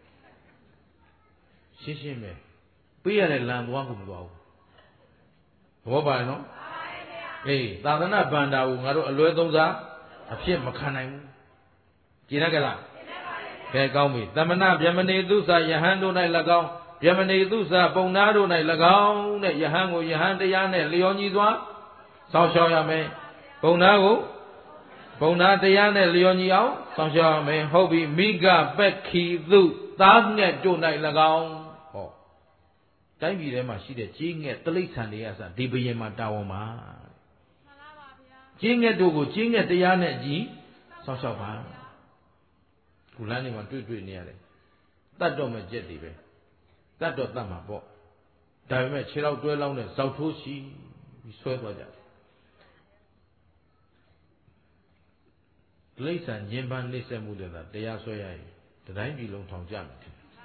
Speaker 1: ရှင်းပဲပေးရတဲ့လမ်းသွားကိုမသွားဘူးသဘောပါနော်အေးသာသနာဗန္တာကိုငါတို့အလွဲသုံးစားအဖြစ်မခံနိုင်ဘူးကြည်ရကြလားကဲကောင်းပြီသမဏဗျမနေသုစယဟန်တို့၌၎င်းဗျမနေသုစပုံနာတို့၌၎င်းတဲ့ယဟန်ကိုယဟန်တရားနဲ့လျော်ညီစွာစောင့်ရှောက်ရမယ်ပုံနာကိုပုံနာတရားနဲ့လျော်ညီအောင်စောင့်ရှောက်ရမယ်ဟုတ်ပြီမိဂပက်ခီသုသားငှက်တို့၌၎င်းဟောတိုင်းပြည်ထဲမှာရှိတဲ့ကြီးငှက်တိရစ္ဆာန်တွေကစဒီဘယင်မှာတာဝန်ပါမှန်ပါပါဗျာကြီးငှက်တို့ကိုကြီးငှက်တရားနဲ့ကြီးစောင့်ရှောက်ပါခုလမ်းတွေမှာတွေ့နေရတယ်တတ်တော့မဲ့ကြက်တွေပဲတတ်တော့တတ်မှာပေါ့ဒါပေမဲ့ခြေထောက်တွဲလောင်းနဲ့ဇောက်ထိုးရှိပြီးဆွဲသွားကြတယ်တိရစ္ဆာန်ညင်ပန်းနှိမ့်ဆက်မှုတွေတရားဆွဲရရင်တတိုင်းပြည်လုံးထောင်ကြမယ်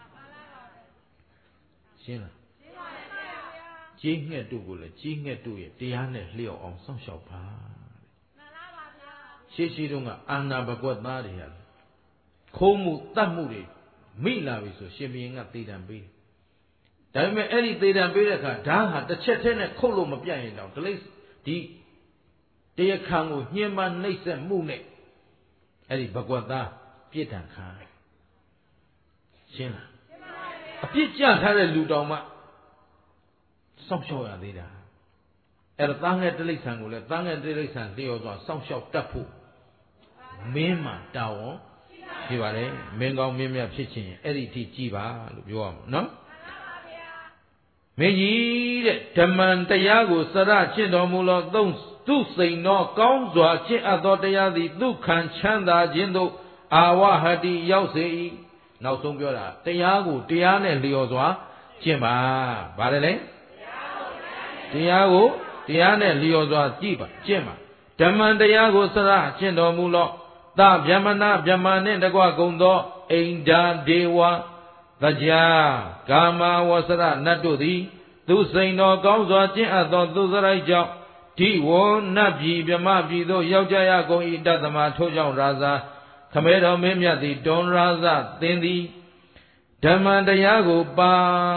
Speaker 1: ရှင်းလားကြီးငှက်တို့ကိုလည်းကြီးငှက်တို့ရဲ့တရားနဲ့လျော့အောင်စောင့်ရှောက်ပါမှန်ပါဗျာရှေးတုန်းကအာနာဘကွက်သားတွေဟာခိုးမှုတတ်မှုတွေမိလာပြီဆိုရှင်ဘုရင်ကသေတံပေးဒါပေမဲ့အဲ့ဒီသေတံပေးတဲ့အခါဓာတ်ဟာတစ်ချက်တည်းနဲ့ခုတ်လို့မပြတ်ရင်တော့ဒီတရားခံကိုညှဉ်းပန်းနှိပ်စက်မှုနဲ့အဲ့ဒီဘကွက်သားပြစ်ဒဏ်ခံရှင်းလားအပြစ်ကြထားတဲ့လူတောင်မှစောင့်ရှောက်ရသေးတာအဲ့တော့သားငယ်တိရစ္ဆာန်ကိုလည်းသားငယ်တိရစ္ဆာန်လျော်စွာစောင့်ရှောက်တတ်ဖို့မင်းမှာတာဝန်ရှိပါတယ်မင်းကောင်းမင်းမြတ်ဖြစ်ခြင်းအဲ့ဒီအထိကြည်ပါလို့ပြောရမှာနော်မင်းကြီးတဲ့ဓမ္မံတရားကိုစရကျင့်တော်မူသောသူစိန်သောကောင်းစွာကျင့်အပ်သောတရားသည်သူခံချမ်းသာခြင်းသို့အာဝဟတိရောက်စေ၏နောက်ဆုံးပြောတာတရားကိုတရားနဲ့လျော်စွာကျင့်ပါဗါတယ်လေတရားကိုတရားနဲ့လျော်စွာကြည့်ပါကျင့်ပါဓမ္မံတရားကိုစရကျင့်တော်မူသောသဗျမနာဗျမနှင့်တကွကုံသောအိန္ဒာဒေဝသကြာကာမဝဆရနတ်တို့သည်သူစိန်တော်ကောင်းစွာကျင့်အပ်သောသူစရိုက်ကြောင့်ဒီဝနတ်ပြည်မြမပြည်သို့ရောက်ကြရကုန်၏တသမထို့ကြောင့်ရာဇာခမဲတော်မင်းမြတ်သည်တွန်ရာဇသင်သည်ဓမ္မတရားကိုပါ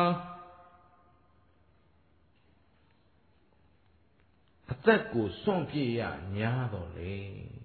Speaker 1: အသက်ကိုစွန့်ပြစ်ရညာတော်လေ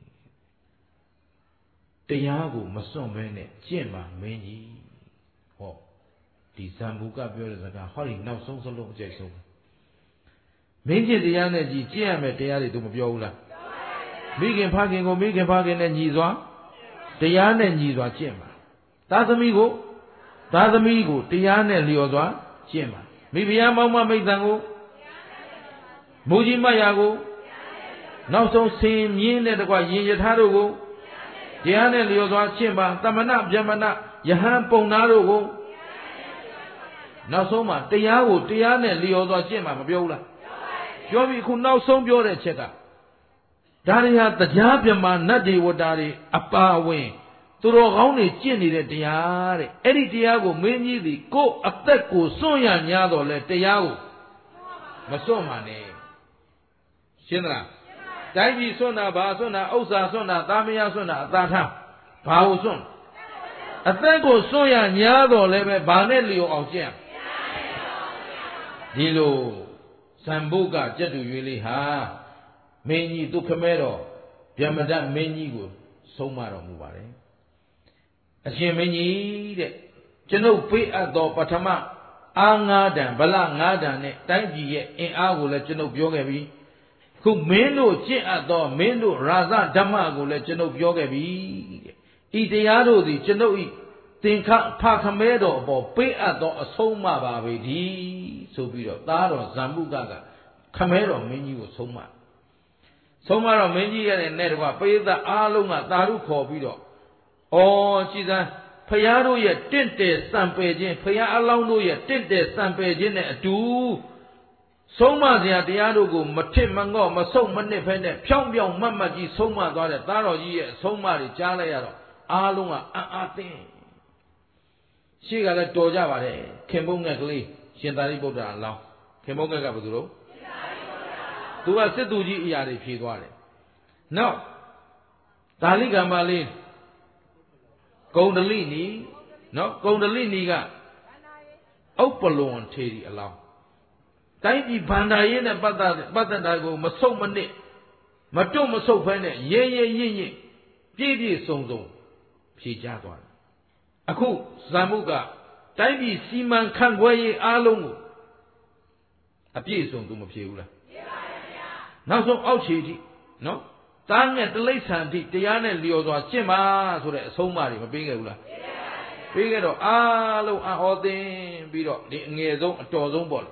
Speaker 1: တရားကိုမစွန့်ဘဲနဲ့ကျင့်ပါမင်းကြီးဟောဒီဇံဘူကပြောတဲ့စကားဟောဒီနောက်ဆုံးစလုံးအကျိတ်ဆုံးမင်းကျင့်တရားနဲ့ကြီးကျင့်ရမယ်တရားတွေသူမပြောဘူးလားမိခင်ဖခင်ကိုမိခင်ဖခင်နဲ့ညီစွာတရားနဲ့ညီစွာကျင့်ပါသားသမီးကိုတရားနဲ့လျော်စွာကျင့်ပါမိဖုရားမောင်မမိတ်တန်ကိုမူကြီးမတ်ရာကိုနောက်ဆုံးဆင်မြင်းတဲ့တကွရင်ယထာတို့ကိုတရားနဲ့လျော်စွာကျင့်ပါသမဏဗျမနယဟန်ပုံနာတို့ကိုနောက်ဆုံးမှာတရားကိုတရားနဲ့လျော်စွာကျင့်ပါမပြောဘူးလားပြောပြီခုနောက်ဆုံးပြောတဲ့ချက်ကဒါတွေဟာတရားပြမနတ်တွေဝတ္တာတွေအပါဝင်သူတော်ကောင်းတွေကျင့်နေတဲ့တရားတဲ့အဲ့ဒီတရားကိုမင်းကြီးသည်ကိုယ်အသက်ကိုစွန့်ရညာတော့လဲတရားကိုမစွန့်ပါနဲ့ရှင်းသလားတိုင်းပြည်စွန့်တာဘာစွန့်တာဥစ္စာစွန့်တာသားမယားစွန့်တာအသာထားဘာကိုစွန့်အသက်ကိုစွန့်ရညာတော့လဲပဲဘာနဲ့လျော်အောင်ကျင့်ဒီလိုဇံဘုကကြက်တူရွေးလေးဟာမင်းကြီးသူခမဲတော်ဗျမဒမင်းကြီးကိုဆုံးမတော်မူပါတယ်အရှင်မင်းကြီးတဲ့ကျွန်ုပ်ပေးအပ်သောပထမအား9တန်ဗလ9တန်နဲ့တိုင်းပြည်ရဲ့အင်အားကိုလည်းကျွန်ုပ်ပြောခဲ့ပြီခုမင်းတို့ကျင့်အပ်သောမင်းတို့ရာဇဓမ္မကိုလည်းကျွန်ုပ်ပြောခဲ့ပြီတဲ့ဤတရားတို့သည်ကျွန်ုပ်ဤသင်္ခဖခမဲတော်အပေါ်ပေးအပ်သောအဆုံးအမပါပဲဒီဆိုပြီးတော့သားတော်ဇံမှုကခမဲတော်မင်းကြီးကိုဆုံးမတော့မင်းကြီးရဲ့နဲ့တကွပရိသတ်အားလုံးကသာဓုခေါ်ပြီးတော့ကြည်စမ်းဖရာတို့ရဲ့တင့်တယ်စံပယ်ခြင်းဖရာအလောင်းတို့ရဲ့တင့်တယ်စံပယ်ခြင်းနဲ့အတူဆုံးမစရာတရားတို့ကိုမထစ်မငေါ့မဆုတ်မနစ်ဖဲနဲ့ဖြောင်းဖြောင်းမတ်မတ်ကြီးဆုံးမသွားတဲ့သားတော်ကြီးရဲ့အဆုံးအမတွေကြားလိုက်ရတော့အားလုံးကအံ့အားသင့်ရှေ့ကလည်းတော်ကြပါတယ်ခင်မုန်းငှက်ကလေးရှင်သာရိပုတ္တရာအလောင်းခင်မုန်းငှက်ကဘယ်သူလို့သူကစစ်သူကြီးအရာတွေဖြေသွားတယ်နောက်ဒါလိကံပါလေးဂုံဒလိနီနော်ဂုံဒလိနီကဥပ္ပလွန်ထေရီအလောင်းတိုင်းပြည်ဗန္ဒာရေးနဲ့ပတ်သက်တာကိုမဆုတ်မနစ်မတွတ်မဆုတ်ဖဲနဲ့ရဲရဲရင့်ရင့်ပြည့်ပြည့်စုံစုံဖြေချသွားတယ်အခုဇံမှုကတိုင်းပြည်စီမံခန့်ခွဲရေးအားလုံးကိုအပြည့်စုံသူမဖြေဘူးလားဖြေပါတယ်ဗျာနောက်ဆုံးအောက်ခြေထိနော်တားငယ်တိရစ္ဆာန်ထိတရားနဲ့လျော်စွာကျင့်ပါဆိုတဲ့အဆုံးအမတွေမပေးခဲ့ဘူးလားပေးခဲ့တော့အားလုံးအဟောသင်ပြီးတော့ဒီအငယ်ဆုံးအတော်ဆုံးပေါ့လေ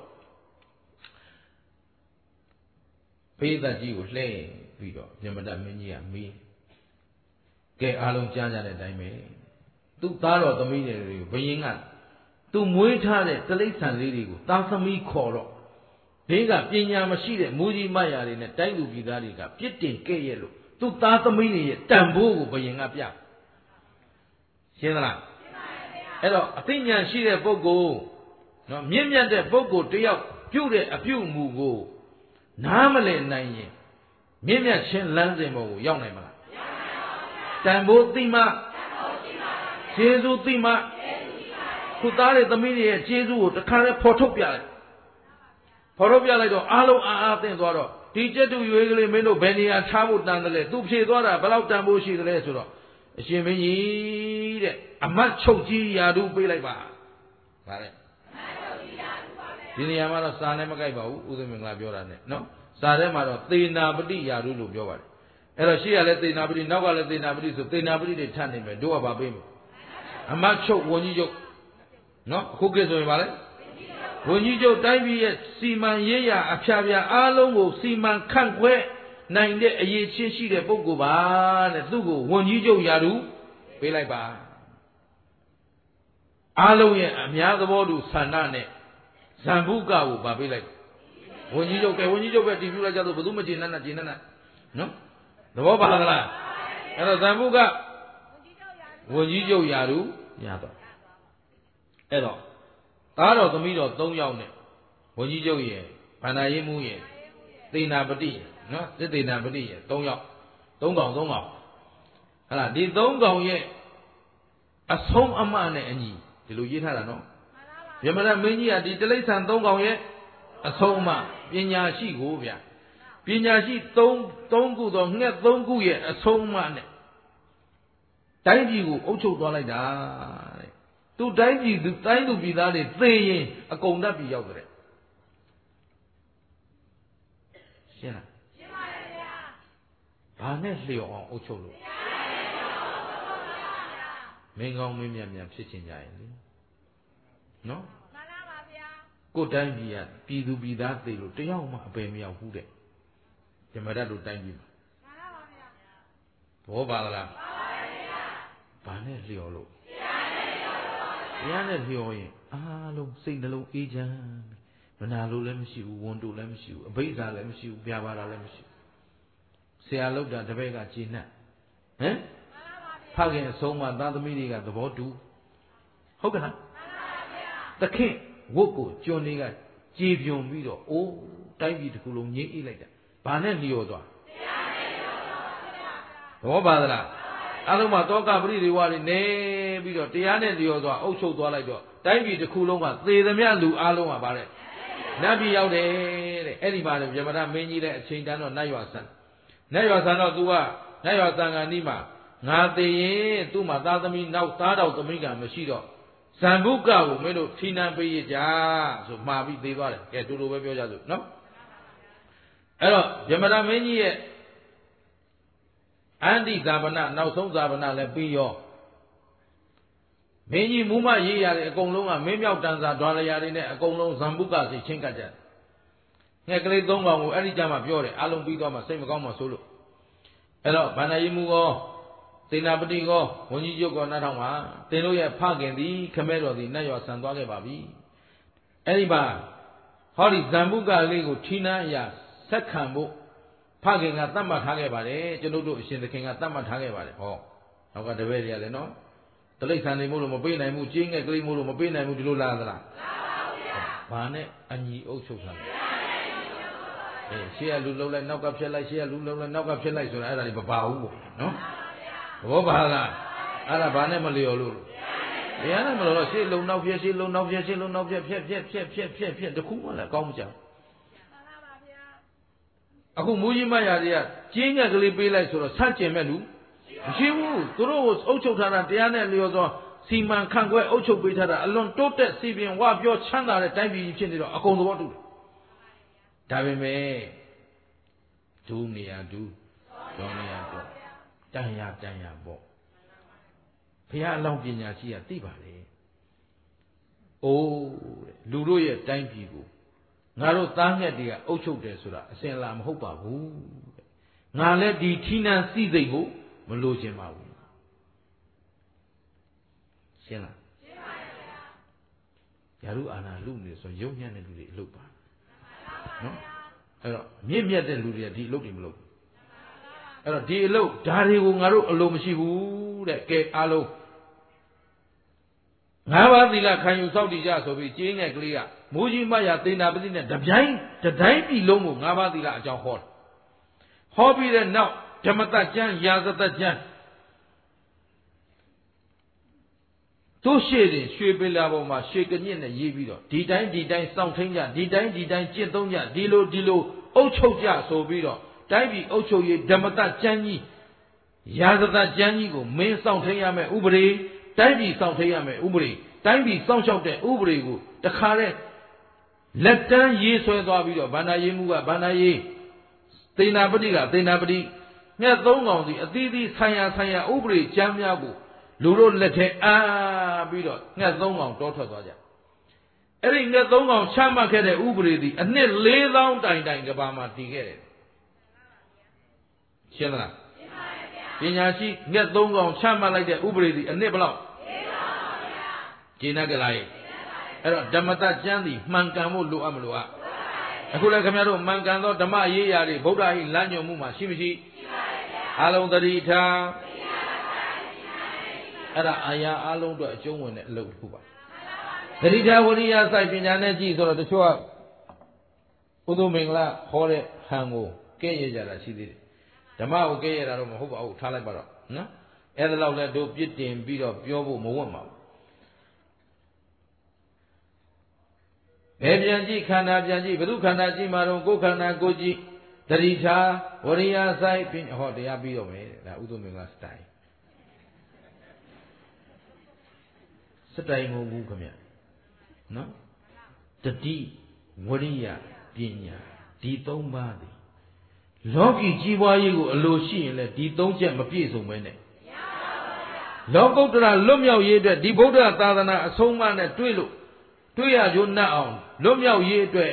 Speaker 1: ဘေးသက်ကြီးကိုလှည့်ပြီးတော့မြမတမင်းကြီးကမေးကဲအားလုံးကြားကြတဲ့အတိုင်းပဲသူ့သားတော်သမီးတွေကိုဘယင်းကသူမွေးထားတဲ့တိရစ္ဆာန်လေးတွေကိုသားသမီးခေါ်တော့ဘေးကပညာမရှိတဲ့မူကြီးမယာတွေနဲ့တိုင်းလူပြည်သားတွေကပြစ်တင်ကဲ့ရဲ့လို့သူ့သားသမီးတွေရဲ့တန်ဖိုးကိုဘယင်ကပြရှင်းသလားအဲ့တော့အသိဉာဏ်ရှိတဲ့ပုဂ္ဂိုလ်နော်မြင့်မြတ်တဲ့ပုဂ္ဂိုလ်တယောက်ပြုတဲ့အပြုအမူကိုနားမလည်နိုင်ရင်မြင့်မြတ်ခြင်းလမ်းစဉ်ပေါ်ကိုရောက်နိုင်မလားမရောက်ပါဘူးတန်ဖိုးသိမှကျေးဇူးသိမှခုသားတဲ့သမီးတွေရဲ့ကျေးဇူးကိုတခါတည်းဖော်ထုတ်ပြလိုက်တော့အားလုံးအားသင့်သွားတော့ဒီကျက်တူရွေးကလေးမင်းတို့ဘယ်နေရာထားဖို့တန်တယ်လဲသူဖြေသွားတာဘယ်လောက်တန်ဖို့ရှိတယ်လဲဆိုတော့အရှင်မင်းကြီးတဲ့အမတ်ချုပ်ကြီးယာဓုပေးလိုက်ပါဗါတဲ့ဒီနေရာမှာတော့စာနဲ့မကိုက်ပါဘူးဥသမင်္ဂလာပြောတာနဲ့နော်စာထဲမှာတော့သေနာပတိယာရုလို့ပြောပါတယ်အဲ့တော့ရှေ့ကလည်းသေနာပတိနောက်ကလည်းသေနာပတိဆိုသေနာပတိတွေထပ်နေမယ်တို့ကဘာပေးမလဲအမတ်ချုပ်ဝန်ကြီးချုပ်နော်အခုကိစ္စဆိုရင်ဗါလဲဝန်ကြီးချုပ်တိုင်းပြည်ရဲ့စီမံရေးရာအဖျားဖျားအားလုံးကိုစီမံခန့်ခွဲနိုင်တဲ့အရေးချင်းရှိတဲ့ပုဂ္ဂိုလ်ပါတဲ့သူ့ကိုဝန်ကြီးချုပ်ယာရုပေးလိုက်ပါအားလုံးရဲ့အများသဘောတူဆန္ဒနဲ့ဇံဘုကကိုဗာပေးလိုက်ဝန်ကြီးချုပ်ကဲဝန်ကြီးချုပ်ပဲတည်ပြုလိုက်ကြတော့ဘယ်သူမှကျေနပ်နော်သဘောပါသလားအဲ့တော့ဇံဘုကဝန်ကြီးချုပ်ယာရုရတော့အဲ့တော့သားတော်သမီးတော်၃ယောက်နဲ့ဝန်ကြီးချုပ်ရဲ့ဗန္ဒာရေးမှုရဲ့သေနာပတိနော်စစ်သေနာပတိရဲ့၃ယောက်၃ကောင်ဟဲ့လားဒီ၃ကောင်ရဲ့အဆုံးအမနဲ့အညီဒီလိုရေးထားတာနော်ယမရမင်းကြီးကဒီတိလိစ္ဆာန်၃ကောင်ရဲ့အဆုံးအမပညာရှိကိုဗျပညာရှိ၃ခုသောငှက်၃ခုရဲ့အဆုံးအမနဲ့တိုင်းပြည်ကိုအုပ်ချုပ်သွားလိုက်တာတဲ့သူတိုင်းပြည်သူတိုင်းသူပြည်သားတွေသေရင်အကုန်တတ်ပြည်ရောက်တယ်ရှင်းလားရှင်းပါရဲ့ဗျာဘာနဲ့လျော်အောင်အုပ်ချုပ်လို့မင်းကောင်းမင်းမြတ်များဖြစ်ချင်ကြရင်လေနော်မှန်ပါဗျာကိုယ်တိုင်းပြည်ကပြည်သူပြည်သားသေလို့တယောက်မှအပယ်မရောက်ဘူးတဲ့ဓမ္မရတ်တို့တိုင်းပြည်မှာမှန်ပါဗျာဘောပါလားမှန်ပါဗျာဘာနဲ့လျော်လို့တရားနဲ့လျော်ရင်အားလုံးစိတ်နှလုံးအေးချမ်းမနာလို့လည်းမရှိဘူးဝန်တို့လည်းမရှိဘူးအဘိဓါလည်းမရှိဘူးပြပါတာလည်းမရှိဘူးဆရာလောက်တာတပည့်ကကျေနပ်ဟမ်ဖခင်အဆုံးမသားသမီးတွေကသဘောတူဟုတ်ကဲ့လားသခင်ဝတ်ကိုကျွန်တွေကကြေပြွန်ပြီးတော့အိုးတိုင်းပြည်တစ်ခုလုံးငြိမ့်အိလိုက်တာဘာနဲ့လျော်သွားသဘောပါသလားအားလုံးမှာတောကပရိဒီဝါတွေနေပြီးတော့တရားနဲ့လျော်သွားအုပ်ချုပ်သွားလိုက်တော့တိုင်းပြည်တစ်ခုလုံးကသေသမျှလူအားလုံးကဗါတဲ့နတ်ပြည်ရောက်တယ်တဲ့အဲ့ဒီမှာဗြဟ္မဏမင်းကြီးတဲ့အချိန်တန်းတော့နတ်ရွာဆန်တော့ तू ကနတ်ရွာဆန်ကနီးမှာငါသေရင်သူ့မှာသားသမီးနောက်သားတော်သမီးကမရှိတော့ဇံဘုကကိုမင်းတို့ထိနန်းပေးရကြဆိုမှာပြီးသေးသွားတယ်ကဲတူတူပဲပြောကြစို့နော်အဲ့တော့ဗြဟ္မဏမင်းကြီးရဲ့အန္တိဇာပနနောက်ဆုံးဇာပနလည်းပြီးရောမင်းကြီးမူမရေးရတယ်အကုန်လုံးကမင်းမြောက်တန်စာဒွါလျာတွေနဲ့အကုန်လုံးဇံဘုကစီချင်းကတ်ကြတယ်ငှက်ကလေး၃ကောင်ကိုအဲ့ဒီကြမှာပြောတယ်အလုံးပြီးသွားမှစိတ်မကောင်းမှဆိုလို့အဲ့တော့ဗန္ဒာယီမူကောသေနာပတိကောဝန်ကြီးချုပ်ကောနားထောင်ပါသင်တို့ရဲ့ဖခင်သည်ခမဲတော်သည်နတ်ရွာဆန်သွားခဲ့ပါပြီအဲ့ဒီမှာဟောဒီဇံဘုကလေးကိုထီနန်းအရာဆက်ခံဖို့ဖခင်ကတတ်မှတ်ထားခဲ့ပါတယ်ကျွန်ုပ်တို့အရှင်သခင်ကတတ်မှတ်ထားခဲ့ပါတယ်ဟောနောက်ကတပည့်တွေကလည်းနော်တလိ္ဆန်နေမို့လို့မပေးနိုင်ဘူးကြီးငယ်ကလေးမို့လို့မပေးနိုင်ဘူးဒီလိုလားသလားဘာနဲ့အညီအုပ်ချုပ်တာလဲရှေ့ကလူလုံးလိုက်နောက်ကဖြက်လိုက်ရှေ့ကလူလုံးလိုက်နောက်ကဖြက်လိုက်ဆိုတာအဲ့ဒါတွေမပါဘူးပေါ့နော်ဘောပါလားအဲ့ဒါဘာနဲ့မလျော်လို့တရားနဲ့မလျော်တော့ရှေ့လုံနောက်ဖြက်ရှေ့လုံနောက်ဖြက်ရှေ့လုံနောက်ဖြက်ဖြက်တခုမှလည်းကောင်းမကြဘူးအခုမူကြီးမရတွေကကြီးငယ်ကလေးပေးလိုက်ဆိုတော့ဆန့်ကျင်မဲ့လူမရှိဘူးသူတို့ကိုအုပ်ချုပ်ထားတာတရားနဲ့လျော်သောစီမံခန့်ခွဲအုပ်ချုပ်ပေးထားတာအလွန်တိုးတက်စီပင်ဝပြောချမ်းသာတဲ့တိုင်းပြည်ဖြစ်နေတော့အကုန်သဘောတူတယ်ဒါပေမဲ့ဒုနေရာဒုဒေါနေရာတော့တန်ရပေါ့ဘုရားအလောင်းပညာရှိကသိပါလေအိုးလူတို့ရဲ့တိုင်းပြည်ကိုငါတို့သားငှက်တွေကအုပ်ချုပ်တယ်ဆိုတာအစင်လာမဟုတ်ပါဘူးငါလည်းဒီထီနန်းစီစိတ်ကိုမလို့ခြင်းပါဘူးရှင်းလားရှင်းပါဗျာယာရုအာနာလူနေဆိုရုပ်ညံ့တဲ့လူတွေအလုပ်ပါနော်အဲ့တော့မြင့်မြတ်တဲ့လူတွေကဒီအလုပ်တွေမလုပ်ဘူးအဲ့တော့ဒီအလုပ်ဒါတွေကိုငါတို့အလိုမရှိဘူးတဲ့ကဲအားလုံး၅ပါးသီလခံယူစောင့်တည်ကြဆိုပြီးကြီးငယ်ကလေးကမိုးကြီးမရသေနာပတိနဲ့တတိုင်းပြည်လုံးကို၅ပါးသီလအကြောင်းဟောတယ်ဟောပြီးတဲ့နောက်ဓမ္မတကျမ်းရာဇတကျမ်းတို့ရှေ့တင်ရွှေပေလာပေါ်မှာရွှေကညစ်နဲ့ရေးပြီးတော့ဒီတိုင်းစောင့်ထိန်ကြဒီတိုင်းကျင့်သုံးကြဒီလိုအုပ်ချုပ်ကြဆိုပြီးတော့တိုင်းပြည်အုပ်ချုပ်ရေးဓမ္မတကျမ်းကြီးရာဇတကျမ်းကြီးကိုမင်းစောင့်ထိန်ရမယ်ဥပဒေတိုင်းပြည်စောင့်ထိန်ရမယ်ဥပဒေတိုင်းပြည်စောင့်ရှောက်တဲ့ဥပဒေကိုတခါတည်းလက်တန်းရေးဆွဲသွားပြီးတော့ဗန္ဒာရေးမှုကဗန္ဒာရေးသေနာပတိကသေနာပတိငှက်သုံးကောင်စီအသီးသီးဆိုင်ရာဥပဒေကျမ်းများကိုလူတို့လက်ထဲအားပြီးတော့ငှက်သုံးကောင်တောထွက်သွားကြအဲ့ဒီငှက်သုံးကောင်ချမှတ်ခဲ့တဲ့ဥပဒေသည်အနှစ်4000တိုင်ကဘာမှာတည်ခဲ့တယ်ရှင်းလားပညာရှိငှက်သုံးကောင်ချမှတ်လိုက်တဲ့ဥပဒေသည်အနှစ်ဘယ်လောက်ကျင်းကလာရဲ့အဲ့တော့ဓမ္မတကျမ်းသည်မှန်ကန်ဖို့လိုအပ်မလို့အခုလည်းခင်ဗျားတို့မှန်ကန်သောဓမ္မရေးရာတွေဗုဒ္ဓဟိလမ်းညွှန်မှုမှာရှိမရှိအားလုံးသတိထားအဲ့ဒါအာရအားလုံးအတွက်အကျုံးဝင်တဲ့အလုပ်တစ်ခုပါသတိထားဝရိယစိုက်ပညာနဲ့ကြည့်ဆိုတော့တချို့ကဥဒုမင်္ဂလာဟောတဲ့ဟန်ကိုကဲ့ရဲ့ကြတာရှိသေးတယ်ဓမ္မကိုကဲ့ရဲ့တာတော့မဟုတ်ပါဘူးထားလိုက်ပါတော့နော်အဲ့ဒါလောက်လည်းတို့ပြစ်တင်ပြီးတော့ပြောဖို့မဝတ်ပါဘူးဘယ်ပြန်ကြည့်ခန္ဓာပြန်ကြည့်ဘု து ခန္ဓာကြည့်မှာတော့ကိုယ်ခန္ဓာကိုကြည့်သတိထားဝရိယစိုက်ဟောတရားပြီးတော့မယ်ဒါဥဒုမင်္ဂလာစတိုင်မဟုတ်ဘူးခင်ဗျနော်တတိဝရိယပညာဒီသုံးပါးသည်လောကီကြီးပွားရေးကိုအလိုရှိရင်လည်းဒီသုံးချက်မပြည့်စုံပဲနဲ့လောကုတ္တရာလွတ်မြောက်ရေးအတွက်ဒီဗုဒ္ဓသာသနာအဆုံးအမနဲ့တွေ့ရကြနှံ့အောင်လွတ်မြောက်ရေးအတွက်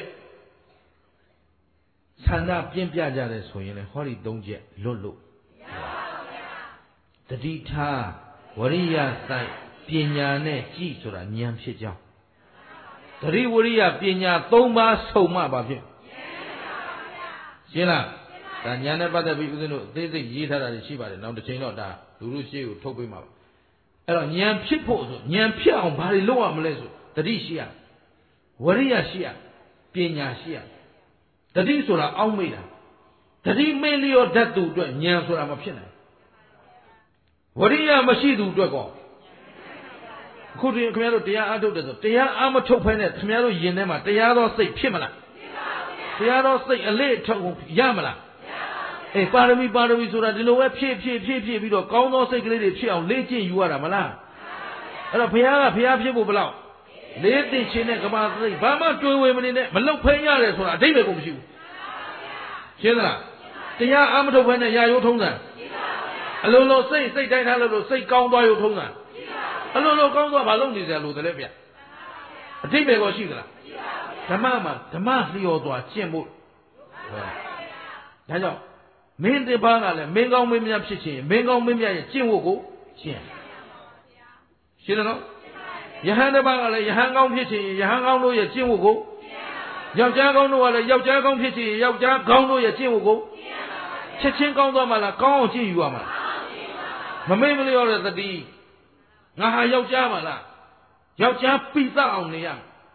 Speaker 1: ဆန္ဒပြင်းပြကြတယ်ဆိုရင်လည်းဟောဒီသုံးချက်လွတ်လို့တတိထားဝရိယစိုက်ပညာနဲ့ကြည့်ဆိုတာဉာဏ်ဖြစ်ကြောင်းသတိဝရိယပညာသုံးပါးစုံမှပါဖြစ်ရှင်းလားဒါဉာဏ်နဲ့ပတ်သက်ပြီးဦးဇင်းတို့အသေးစိတ်ရေးထားတာရှိပါတယ်နောက်တစ်ချိန်တော့ဒါလူလူရှေ့ကိုထုတ်ပေးမှာပါအဲ့တော့ဉာဏ်ဖြစ်ဖို့ဆိုဉာဏ်ဖြစ်အောင်ဘာတွေလုပ်ရမလဲဆိုသတိရှိရဝရိယရှိရပညာရှိရသတိဆိုတာအောက်မေ့တာသတိမေ့လျော့တတ်သူအတွက်ဉာဏ်ဆိုတာမဖြစ်နိုင်ဝရိယမရှိသူအတွက်ကောအခုတည်းခင်ဗျားတို့တရားအားထုတ်တယ်ဆိုတရားအားမထုတ်ဖဲနဲ့ခင်ဗျားတို့ယင်ထဲမှာတရားသောစိတ်ဖြစ်မလားတရားသောစိတ်အလေးထုတ်ရမလားအေးပါရမီဆိုတာဒီလိုပဲဖြည့်ပြီးတော့ကောင်းသောစိတ်ကလေးတွေဖြစ်အောင်လေ့ကျင့်ယူရတာမလားအဲ့တော့ဘုရားဖြစ်ဖို့ဘယ်လောက်လေးသိချင်းနဲ့ကမာစိတ်ဘာမှတွေးဝေမနေနဲ့မလောက်ဖဲရတယ်ဆိုတာအဓိပ္ပာယ်ကိုမရှိဘူးရှင်းသလားတရားအားမထုတ်ဖဲနဲ့ရာရိုးထုံးစံအလိုလိုစိတ်တိုင်းထားလို့စိတ်ကောင်းသွားရိုးထုံးစံအလိုလိုကောင်းသွားဘာလို့နေကြလို့တည်းဗျအဓိပ္ပာယ်ကိုရှိသလားဓမ္မမှာဓမ္မလျော်သွားကျင့်ဖို့ဒါကြောင့်မင်းတစ်ပါးကလည်းမင်းကောင်းမင်းမြတ်ဖြစ်ခြင်းမင်းကောင်းမင်းမြတ်ရဲ့ကျင့်ဝတ်ကိုကျင့်ရှင်းတယ်နော်ယဟန်တစ်ပါးကလည်းယဟန်ကောင်းဖြစ်ခြင်းယဟန်ကောင်းတို့ရဲ့ကျင့်ဝတ်ကိုယောက်ျားကောင်းတို့ကလည်းယောက်ျားကောင်းဖြစ်ခြင်းယောက်ျားကောင်းတို့ရဲ့ကျင့်ဝတ်ကိုချက်ချင်းကောင်းသွားမှလားကောင်းအောင်ကျင့်ယူရမှာမမေ့မလျော့တဲ့သတိငါဟာယောက်ျားပါလားယောက်ျားပိသအောင်နေရ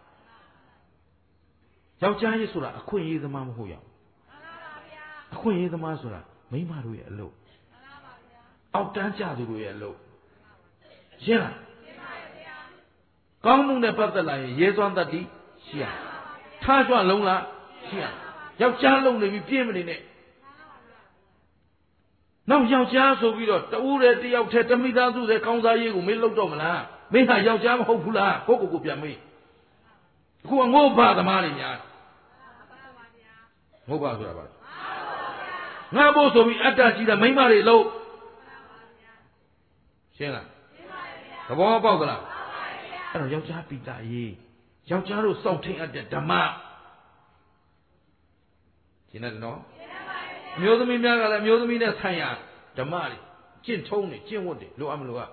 Speaker 1: ယောက်ျားရေးဆိုတာအခွင့်အရေးသမားမဟုတ်ရဘူးအခွင့်အရေးသမားဆိုတာမိန်းမတို့ရဲ့အလုပ်အောက်တန်းကြသူတို့ရဲ့အလုပ်ရှင်းလားကောင်းမှုနဲ့ပတ်သက်လာရင်ရဲစွမ်းတတ်တိရှိရထားကြွလုံးလားရှိရယောက်ျားလုံးနေပြီးပြင်းမနေနဲ့နောက်ယောက်ျားဆိုပြီးတော့တူးတဲ့တယောက်တည်းတမိသားစုတဲ့ကောင်းစားရေးကိုမင်းလုပ်တော့မလားမင်းဟာယောက်ျားမဟုတ်ဘူးလားကိုကိုပြန်မေးအခုကငို့ပါသမားတွေများငို့ပါဆိုတာပါငါဖို့ဆိုပြီးအတ္တကြီးတာမိန်းမတွေလို့ရှင်းလားသဘောပေါက်သလားအဲ့တော့ယောက်ျားပိတာရေးယောက်ျားတို့စောင့်ထိန်အပ်တဲ့ဓမ္မရှင်းတယ်နော်အမျိုးသမီးများကလည်းအမျိုးသမီးနဲ့ဆိုင်ရာဓမ္မတွေကျင့်ထုံးတွေကျင့်ဝတ်တွေလိုအပ်မလို့က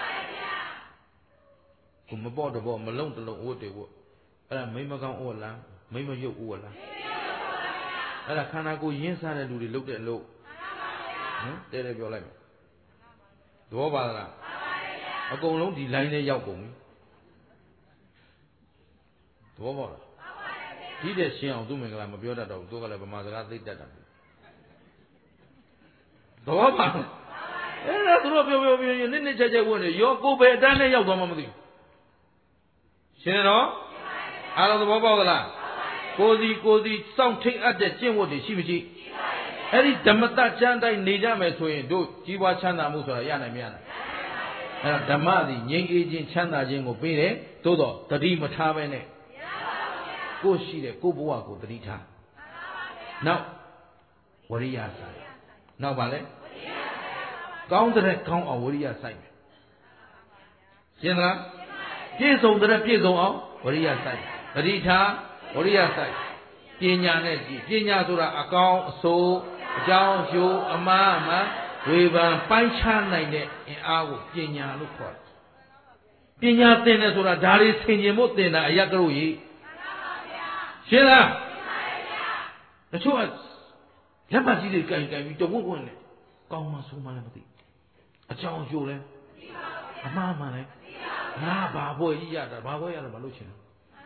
Speaker 1: ကိုမပေါ့တော့မလုံးတလုံးဝတ်တွေဝတ်အဲ့ဒါမိမကောင်းဝတ်လားမိမရုပ်ဝတ်လားအဲ့ဒါခန္ဓာကိုယ်ရင်းစားတဲ့လူတွေလုပ်တဲ့အလုပ်တဲပြောလိုက်မယ်သဘောပါလားအကုန်လုံးဒီ line နဲ့ရောက်ကုန်ပြီသဘောပေါက်လားဒီတဲ့ရှင်းအောင်သူမင်္ဂလာမပြောတတ်တော့သူကလည်းဗမာစကားသိတတ်တာသဘောပါအဲ့ဒါသူတို့ပြောနစ်ချက်ဝင်နေရောကိုယ်ပဲအတန်းနဲ့ရောက်သွားမှမသိဘူးရှင်းတယ်နော်အားလုံးသဘောပေါက်သလားကိုစီစောင့်ထိတ်အပ်တဲ့ကျင့်ဝတ်တွေရှိမရှိအဲ့ဒီဓမ္မတကျမ်းတိုင်းနေကြမယ်ဆိုရင်တို့ကြီးပွားချမ်းသာမှုဆိုတာရနိုင်မရနိုင်အဲ့ဒါဓမ္မသည်ငြိမ်းအေးခြင်းချမ်းသာခြင်းကိုပေးတယ်သို့တော့တတိမထားပဲနဲ့ကိုရှိတဲ့ကိုဘဝကိုသတိထားနောက်ဝရိယဆိုင်နောက်ပါလေကောင်းတဲ့ကောင်းအောင်ဝရိယဆိုင်မယ်ရှင်းလားပြည့်စုံတဲ့ပြည့်စုံအောင်ဝရိယဆိုင်သတိထားဝရိယဆိုင်ပညာနဲ့ကြည့်ပညာဆိုတာအကောင်းအဆိုးအကြောင်းကျိုးအမှားအမှန်ဝေဖန်ပိုင်းခြားနိုင်တဲ့အင်အားကိုပညာလို့ခေါ်တယ်ပညာသင်တယ်ဆိုတာဒါလေးဆင်ခြင်ဖို့သင်တာအရကရုကြီးရှင်းလားတချို့ကလက်ပတ်ကြီးတွေကင်ပြီးတဝုတ်ဝတ်နေကောင်းမှဆိုးမှလည်းမသိအကြောင်းကျိုးလဲအမှားမှန်လဲငါဘာဘွယ်ကြီးရတာဘာဘွယ်ရတာမလုပ်ချင်ဘူး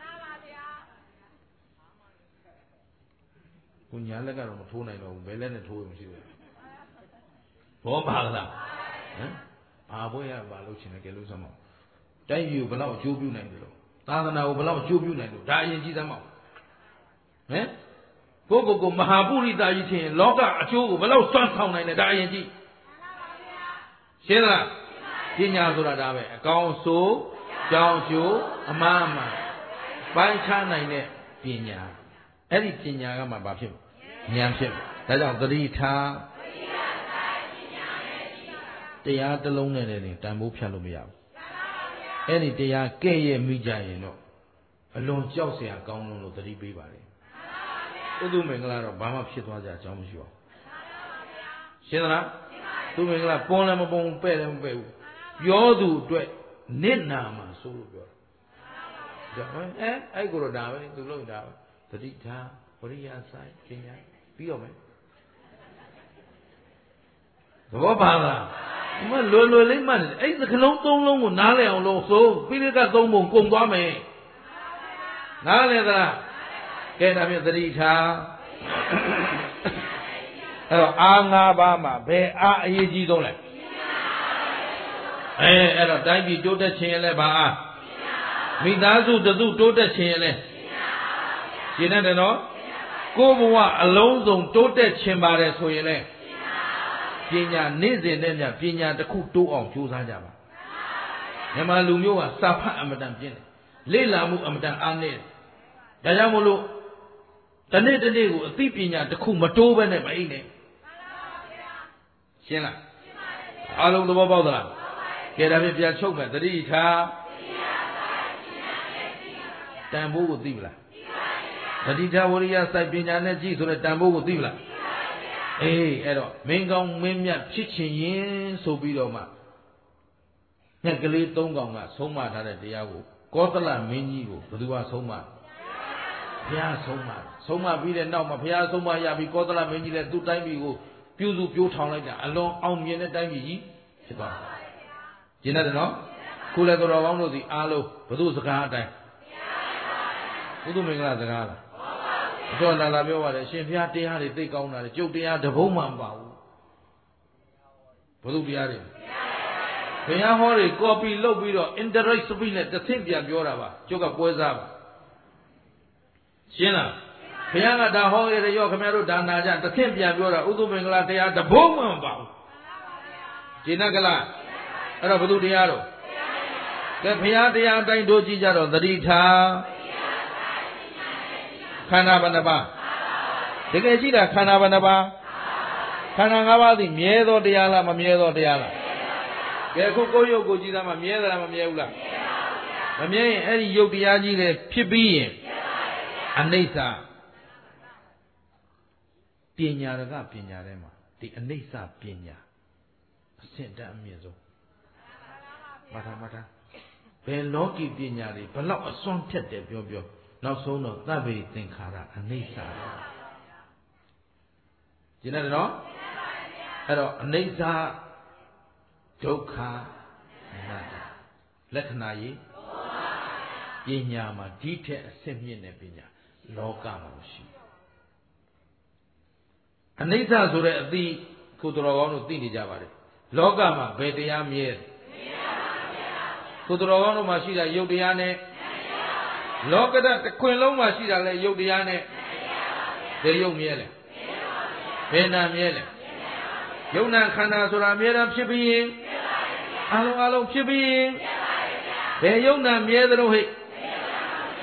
Speaker 1: ကိုညာလက်ကတော့မထိုးနိုင်တော့ဘူးဘယ်လက်နဲ့ထိုးရမှရှိဘူးဘောပါလားဟမ်ဘာဘွယ်ရဘာလုပ်ချင်လဲကဲလို့စမ်းမတိုင်းပြည်ကိုဘယ်လောက်အကျိုးပြုနိုင်တယ်လို့သာသနာကိုဘယ်လောက်အကျိုးပြုနိုင်လို့ဒါအရင်ကြည့်စမ်းမဟမ်ကိုမဟာပုရိသကြီးထင်လောကအကျိုးကိုဘယ်လောက်စွမ်းဆောင်နိုင်လဲဒါအရင်ကြည့်ရှင်းလားပညာဆိုတာဒါပဲအကောင်းဆိုးကြောင်းကျိုးအမှားအမှန်ပိုင်းခြားနိုင်တဲ့ပညာအဲ့ဒီပညာကမှဘာဖြစ်ဉာဏ်ဖြစ်ဒါကြောင့်သတိထားတရားတစ်လုံးနဲ့လည်းတန်ဖိုးဖြတ်လို့မရဘူးအဲ့ဒီတရားကဲ့ရဲ့မိကြရင်တော့အလွန်ကြောက်စရာကောင်းလို့သတိပေးပါလေဥဒုမင်္ဂလာတော့ဘာမှဖြစ်သွားကြအကြောင်းမရှိပါဘူးရှင်းသလားသူမင်္ဂလာပွန်လည်းမပွန်ပဲ့လည်းမပဲ့ဘူးပြောသူအတွက်နစ်နာမှာဆိုလို့ပြောတာအဲ့ကိုတော့ဒါပဲသူလို့ဒါပဲသတိထားဝရိယဆိုင်ပညာပြီးတော့မယ်သဘောပါလားမလွယ်လွယ်လေးမှတ်တယ်အဲ့ဒီကလုံးသုံးလုံးကိုနားလည်အောင်လို့ဆိုပိဋကသုံးပုံကုန်သွားမယ်နားလည်သလားကဲဒါဖြင့်သတိထားအဲ့တော့အာ၅ပါးမှာဘယ်အားအရေးကြီးဆုံးလဲအဲ့တော့တိုင်းပြည်တိုးတက်ခြင်းရဲ့လဲဘာအားမိသားစုတစုတိုးတက်ခြင်းရဲ့လဲရှင်းတယ်နော်ကိုယ်ဘဝအလုံးစုံတိုးတက်ခြင်းပါတယ်ဆိုရင်လဲပညာနေ့စဉ်နဲ့ညပညာတစ်ခုတိုးအောင်ကြိုးစားကြပါမြန်မာလူမျိုးကစာဖတ်အမတန်ပြင်းတယ်လေ့လာမှုအမတန်အားနည်းတယ်ဒါကြောင့်မို့လို့တနေ့တနေ့ကိုအသိပညာတစ်ခုမတိုးဘဲနဲ့မအိပ်နဲ့ရှင်းလားအားလုံးသဘောပေါက်သလားကဲဒါဖြင့်ပြန်ချုပ်မယ်သတိထားတန်ဖိုးကိုသိပလားသတိထားဝရိယစိုက်ပညာနဲ့ကြည့်ဆိုတဲ့တန်ဖိုးကိုသိပလားအဲ့တော့မင်းကောင်းမင်းမြတ်ဖြစ်ချင်ရင်ဆိုပြီးတော့မှညက်ကလေး၃កောင်ကဆုံးမထားတဲ့တရားကိုကောသလမင်းကြီးကိုဘယ်သူကဆုံးမဘုရားဆုံးမပြီးတဲ့နောက်မှာဘုရားဆုံးမရပြီးကောသလမင်းကြီးလည်းသူ့တိုင်းပြည်ကိုပြုစုပြိုးထောင်လိုက်တာအလွန်အောင်မြင်တဲ့တိုင်းပြည်ကြီးဖြစ်သွားတယ်။ကျင်တယ်နော်ခုလည်းတော်ကောင်းတို့စီအားလုံးဘုသူစကားအတိုင်းဘုသူမင်္ဂလာစကားလားအကျော်လာပြောပါတယ်ရှင်ဘုရားတရားတွေသိကောင်းတာလေကျုပ်တရားတဘုံမှမပါဘူးဘုသူတရားတွေဘုရားဟောတွေ copy လုပ်ပြီးတော့ internet speed နဲ့တစ်ဆင့်ပြန်ပြောတာပါကျုပ်ကပွဲစားပါရှင်းလားဘုရားကဒါဟောရတဲ့ရောခင်ဗျားတို့ဒါနာကြတစ်ဆင့်ပြန်ပြောတာဥဒုမင်္ဂလာတရားတဘုံမှမပါဘူးရှင်းကလားအဲ့တော့ဘုသူတရားတော့ကဲဘုရားတရားအတိုင်းတို့ကြည့်ကြတော့သတိထားခန္ဓာဘယ်နှပါးတကယ်ရှိတာခန္ဓာဘယ်နှပါးခန္ဓာ၅ပါးသည်မြဲသောတရားလားမမြဲသောတရားလားကဲခုကိုယ်ရုပ်ကိုကြည့်သားမှမြဲသလားမမြဲဘူးလားမမြဲရင်အဲ့ဒီရုပ်တရားကြီးလေဖြစ်ပြီးရင်အနိစ္စပညာရကပညာထဲမှာဒီအနိစ္စပညာအဆင့်တန်းအမြင့်ဆုံးမထာဘယ်လောကီပညာတွေဘလောက်အစွမ်းထက်တယ်ပြောနောက်ဆုံးတော့သဗ္ဗေသင်္ခါရအနိစ္စကျင်တယ်နော်အဲ့တော့အနိစ္စဒုက္ခအနတ္တလက္ခဏာကြီးပညာမှာဒီထက်အဆင့်မြင့်တဲ့ပညာလောကမှာမရှိအနိစ္စဆိုတဲ့အသိကိုတော်ကောင်းတို့သိနေကြပါတယ်လောကမှာဘယ်တရားမြဲကိုတော်ကောင်းတို့မှာရှိတာယုတ်တရားနဲ့လောကဓာတ်တစ်ခွင်လုံးမှာရှိတာလဲယုတ်တရားနဲ့ဘယ်ယုတ်မြဲလဲဘယ်နာမြဲလဲယုတ်နာခန္ဓာဆိုတာအမြဲတမ်းဖြစ်ပြီးရင်အလုံးဖြစ်ပြီးရင်ဘယ်ယုတ်နာမြဲသလိုဟိဘ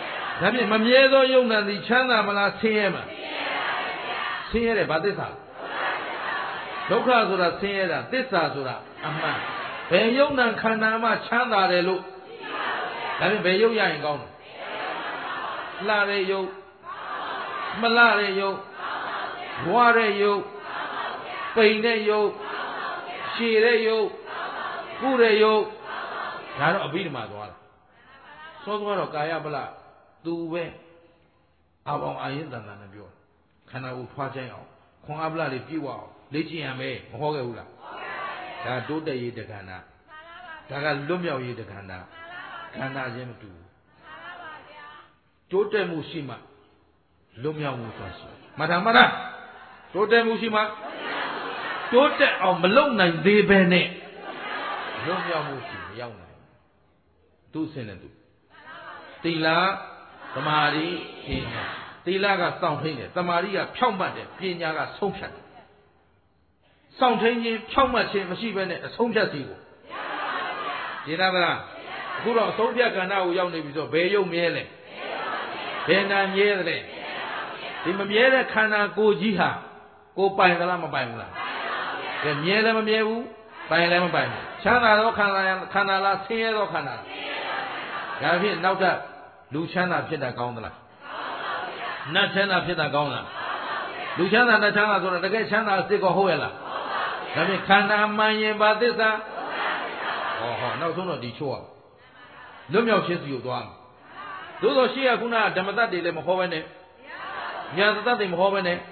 Speaker 1: ဒါဖြင့်မမြဲသောယုံနာသည်ချမ်းသာမလားဆင်းရဲမလားဆင်းရဲတယ်ဗာသစ္စာဒုက္ခဆိုတာဆင်းရဲတာသစ္စာဆိုတာအမှန်ဘယ်ယုံနာခန္ဓာမှချမ်းသာတယ်လို့ဒါဖြင့်ဘယ်ယုံရရင်ကောင်းတယ်လှတဲ့ယုံမလှတဲ့ယုံဘွားတဲ့ယုံပိန်တဲ့ယုံရှည်တဲ့ယုံကုတဲ့ယုံဒါတော့အဘိဓမ္မာသွားတာစောစောတော့ကာယပလသူပဲအပေါင်းအာရင်တန်တန်နဲ့ပြောခန္ဓာကိုယ်ဖွားချိုင်းအောင်ခွန်အားပလလေးပြည့်ဝအောင်လေ့ကျင့်ရမယ်မဟောခဲ့ဘူးလားဒါတိုးတက်ရေးတက္ကန္တာဒါကလွတ်မြောက်ရေးတက္ကန္တာခန္ဓာချင်းမတူဘူးတိုးတက်မှုရှိမှလွတ်မြောက်မှုဆိုတာရှိမထာမထာတိုးတက်မှုရှိမှတိုးတက်အောင်မလုံနိုင်သေးပဲနဲ့လွတ်မြောက်မှုရှိမရောက်နိုင်သူ့ဆင်းတဲ့သူသီလသမာဓိပညာသီလကစောင့်ထိန်တယ်သမာဓိကဖြောင့်မတ်တယ်ပညာကဆုံးဖြတ်တယ်စောင့်ထိန်ခြင်းဖြောင့်မတ်ခြင်းမရှိဘဲနဲ့အဆုံးဖြတ်စီကိုဒီနာမလားအခုတော့အဆုံးဖြတ်ကဏ္ဍကိုရောက်နေပြီဆိုဘယ်ယုံမြဲလဲဘယ်နာမြဲသလဲဒီမမြဲတဲ့ခန္ဓာကိုယ်ကြီးဟာကိုပိုင်သလားမပိုင်ဘူးလားကဲမြဲလည်းမမြဲဘူးပိုင်လည်းမပိုင်ဘူးချမ်းသာသောခန္ဓာလားဆင်းရဲသောခန္ဓာလားဒါဖြင့်နောက်ထပ်လူချမ်းသာဖြစ်တာကောင်းသလားနတ်ချမ်းသာဖြစ်တာကောင်းလားလူချမ်းသာနတ်ချမ်းသာဆိုတာတကယ်ချမ်းသာစစ်ကောဟုတ်ရဲ့လားဒါဖြင့်ခန္ဓာမှန်ရင်ဘာသစ္စာဟောနောက်ဆုံးတော့ဒီချိုးလွတ်မြောက်ခြင်းစီကိုသွားမယ်သို့သောရှေ့ကခုနဓမ္မတတ်တွေလည်းမဟောဘဲနဲ့ညာတတ်တွေမဟောဘဲနဲ့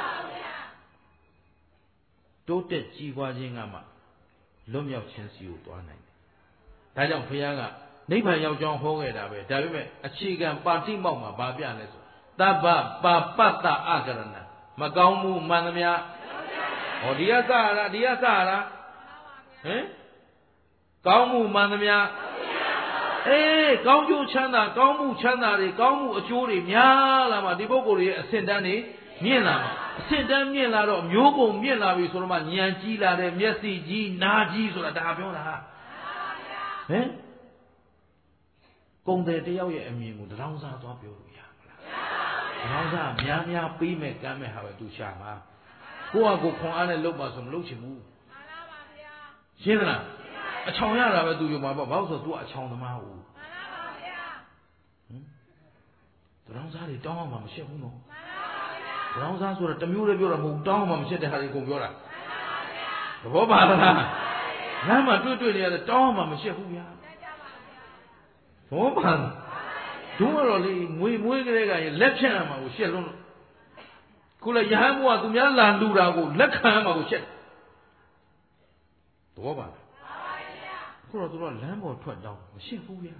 Speaker 1: တိုးတက်ကြီးပွားခြင်းကမှလွတ်မြောက်ခြင်းစီကိုသွားနိုင်တယ်ဒါကြောင့်ဘုရားကနိဗ္ဗာန်ရောက်ကြောင်းဟောခဲ့တာပဲဒါပေမဲ့အခြေခံပါဠိမောက်မှာဘာပြလဲဆိုသဗ္ဗပါပတ္တအကရဏမကောင်းမှုမှန်သမျှဟောဒီကစလားဒီကစလားဟင်ကောင်းမှုမှန်သမျှအေးကောင်းကျိုးချမ်းသာကောင်းမှုချမ်းသာတွေကောင်းမှုအကျိုးတွေများလာမှဒီပုဂ္ဂိုလ်ရဲ့အဆင့်တန်းတွေမြင့်လာမှာအဆင့်တန်းမြင့်လာတော့မျိုးပုံမြင့်လာပြီဆိုတော့မှဉာဏ်ကြီးလာတယ်မျက်စိကြီးနားကြီးဆိုတာဒါပြောတာဟင်ကုံတယ်တယောက်ရဲ့အမြင်ကိုတရောင်းစားသွားပြောလို့ရမလားတရောင်းစားများများပေးမဲ့ကမ်းမဲ့ဟာပဲသူရှာမှာကိုယ့်ဟာကိုယ်ခွန်အားနဲ့လုပ်ပါဆိုမလုပ်ချင်ဘူးရှင်းသလားအချောင်ရတာပဲသူယူမှာပေါ့ဘာလို့ဆိုသူကအချောင်သမားဟုတ်တရောင်းစားတွေတောင်းအောင်မှမရှက်ဘူးနော်တရောင်းစားဆိုတာတမျိုးလေးပြောတာမဟုတ်တောင်းအောင်မှမရှက်တဲ့ဟာတွေကုန်ပြောတာသဘောပါလားလမ်းမှာတွေ့နေရတယ်တောင်းအောင်မှမရှက်ဘူးဗျာဘောပါဒုကတော့လေငွေမွေးကလေးကရင်လက်ဖြန့်ရမှာကိုရှက်လုံးလို့ခုလည်းရဟန်းဘုရားသူများလာလူတာကိုလက်ခံရမှာကိုရှက်သဘောပါခုတော့သူတို့လမ်းပေါ်ထွက်တောင်းမရှက်ဘူးဗျာ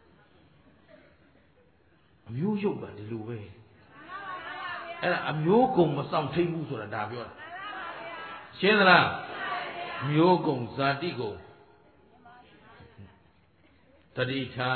Speaker 1: အမျိုးရုပ်ကဒီလိုပဲအဲ့ဒါအမျိုးကုံမဆောင်ထိန်ဘူးဆိုတာဒါပြောတာရှင်းသလားမျိုးကုံဇာတိကုံတတိထာ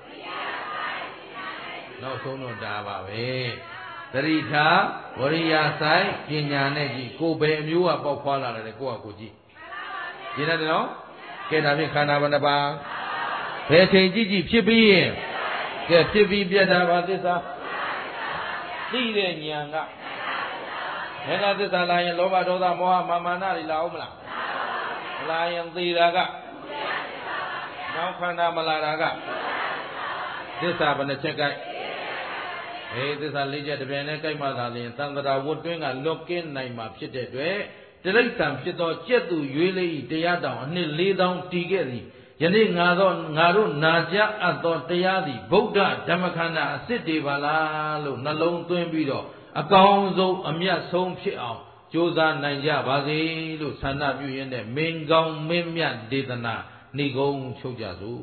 Speaker 1: နောက်ဆုံးတော့ဒါပါပဲတတိထာဝရိယဆိုင်ပညာနဲ့ကြည့်ကိုယ်ပဲအမျိုးကပေါက်ဖွာလာတယ်ကိုယ့်ဟာကိုကြည့်ရှင်းတယ်နော်ကဲဒါဖြင့်ခန္ဓာဘယ်နှပါဘယ်ချိန်ကြည့်ကြည့်ဖြစ်ပြီးရင်ကဲဖြစ်ပြီးပြတ်တာပါသစ္စာသိတဲ့ဉာဏ်ကမေဃသစ္စာလာရင်လောဘဒေါသမောဟမာနတွေလာအောင်မလားမလာရင်သိတာကနောက်ခန္ဓာမလာတာကသစ္စာဘယ်နှချက်ကြိုက်သစ္စာ၄ချက်တပြန်နဲ့ကြိုက်မှသာလျှင်သံဃာဝတ်တွင်းကလွတ်ကင်းနိုင်မှာဖြစ်တဲ့အတွက်တိရစ္ဆာန်ဖြစ်သောကြက်သူရွေးလေးတရားတောင်အနှစ်4000တည်ခဲ့သည်ယနေ့ငါတို့နာကြအပ်သောတရားသည်ဗုဒ္ဓဓမ္မခန္ဓာအစစ်တွေပါလားလို့နှလုံးသွင်းပြီးတော့အကောင်းဆုံးအမြတ်ဆုံးဖြစ်အောင်ကြိုးစားနိုင်ကြပါစေလို့ဆန္ဒပြုရင်းနဲ့မင်းကောင်းမင်းမြတ်ဒေသနာဏိဂုံးချုပ်ကြစို့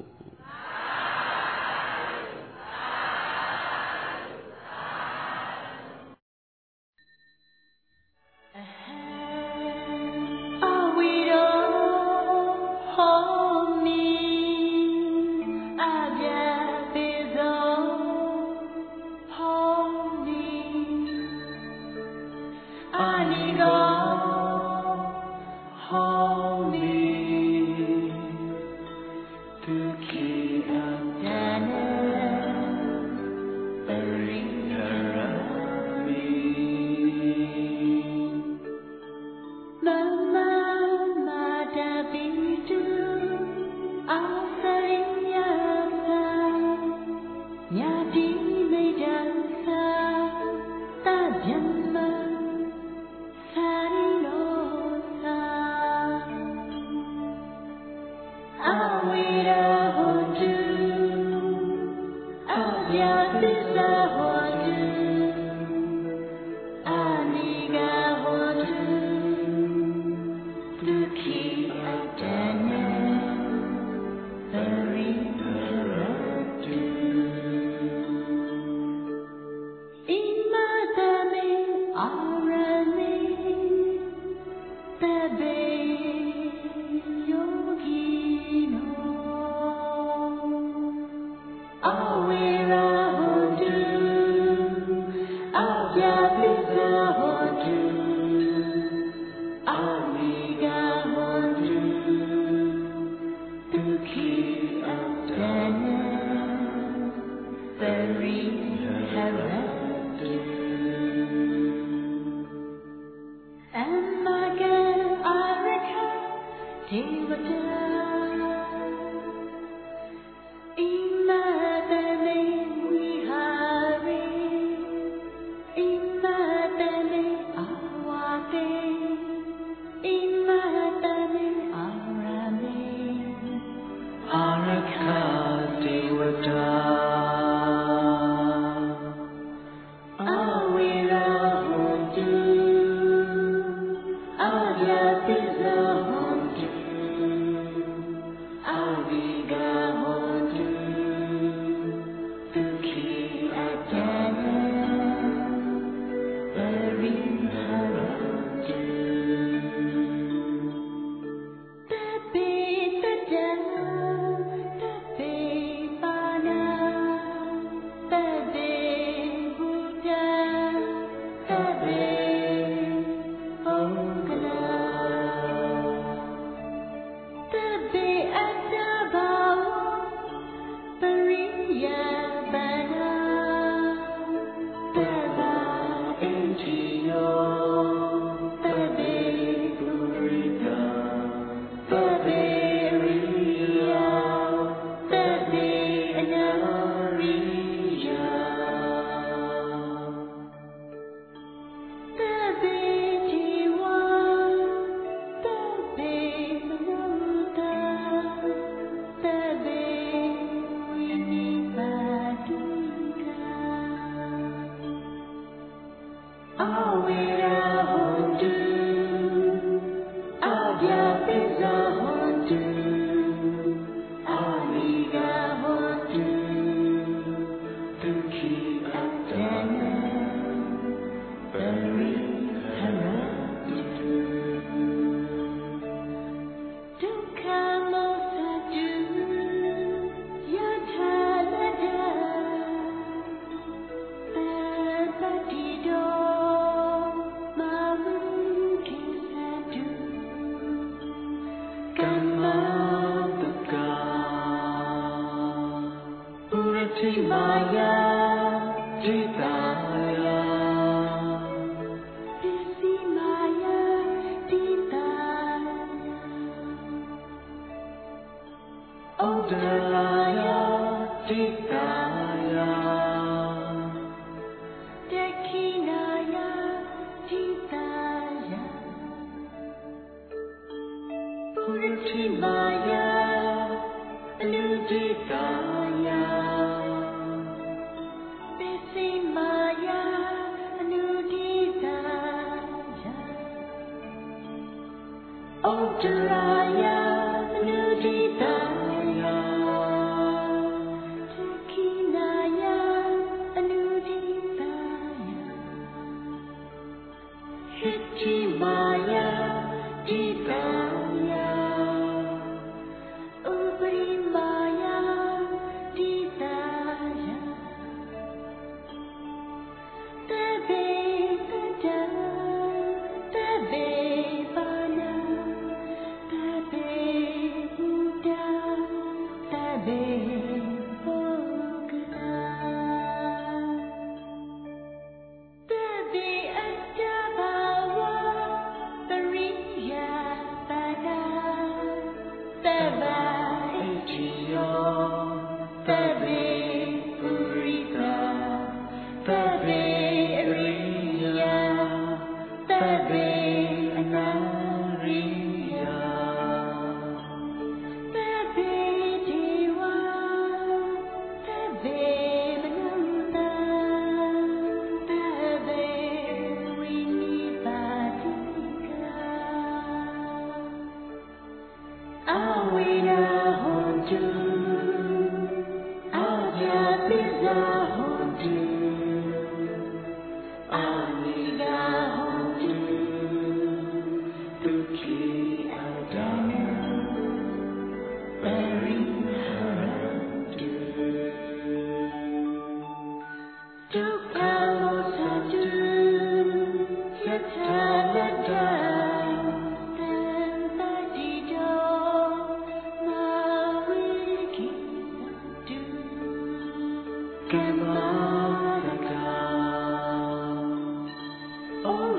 Speaker 2: Dukhi Adana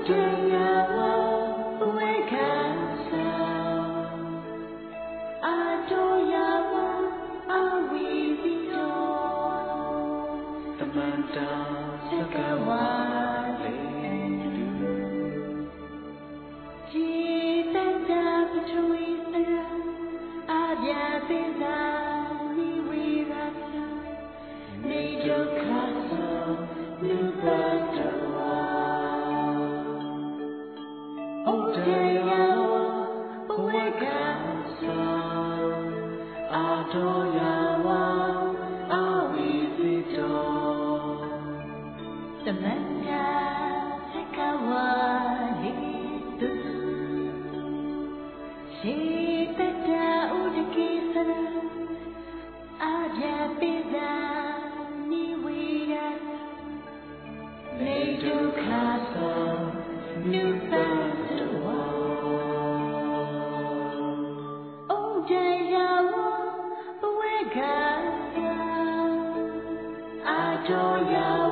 Speaker 2: Adore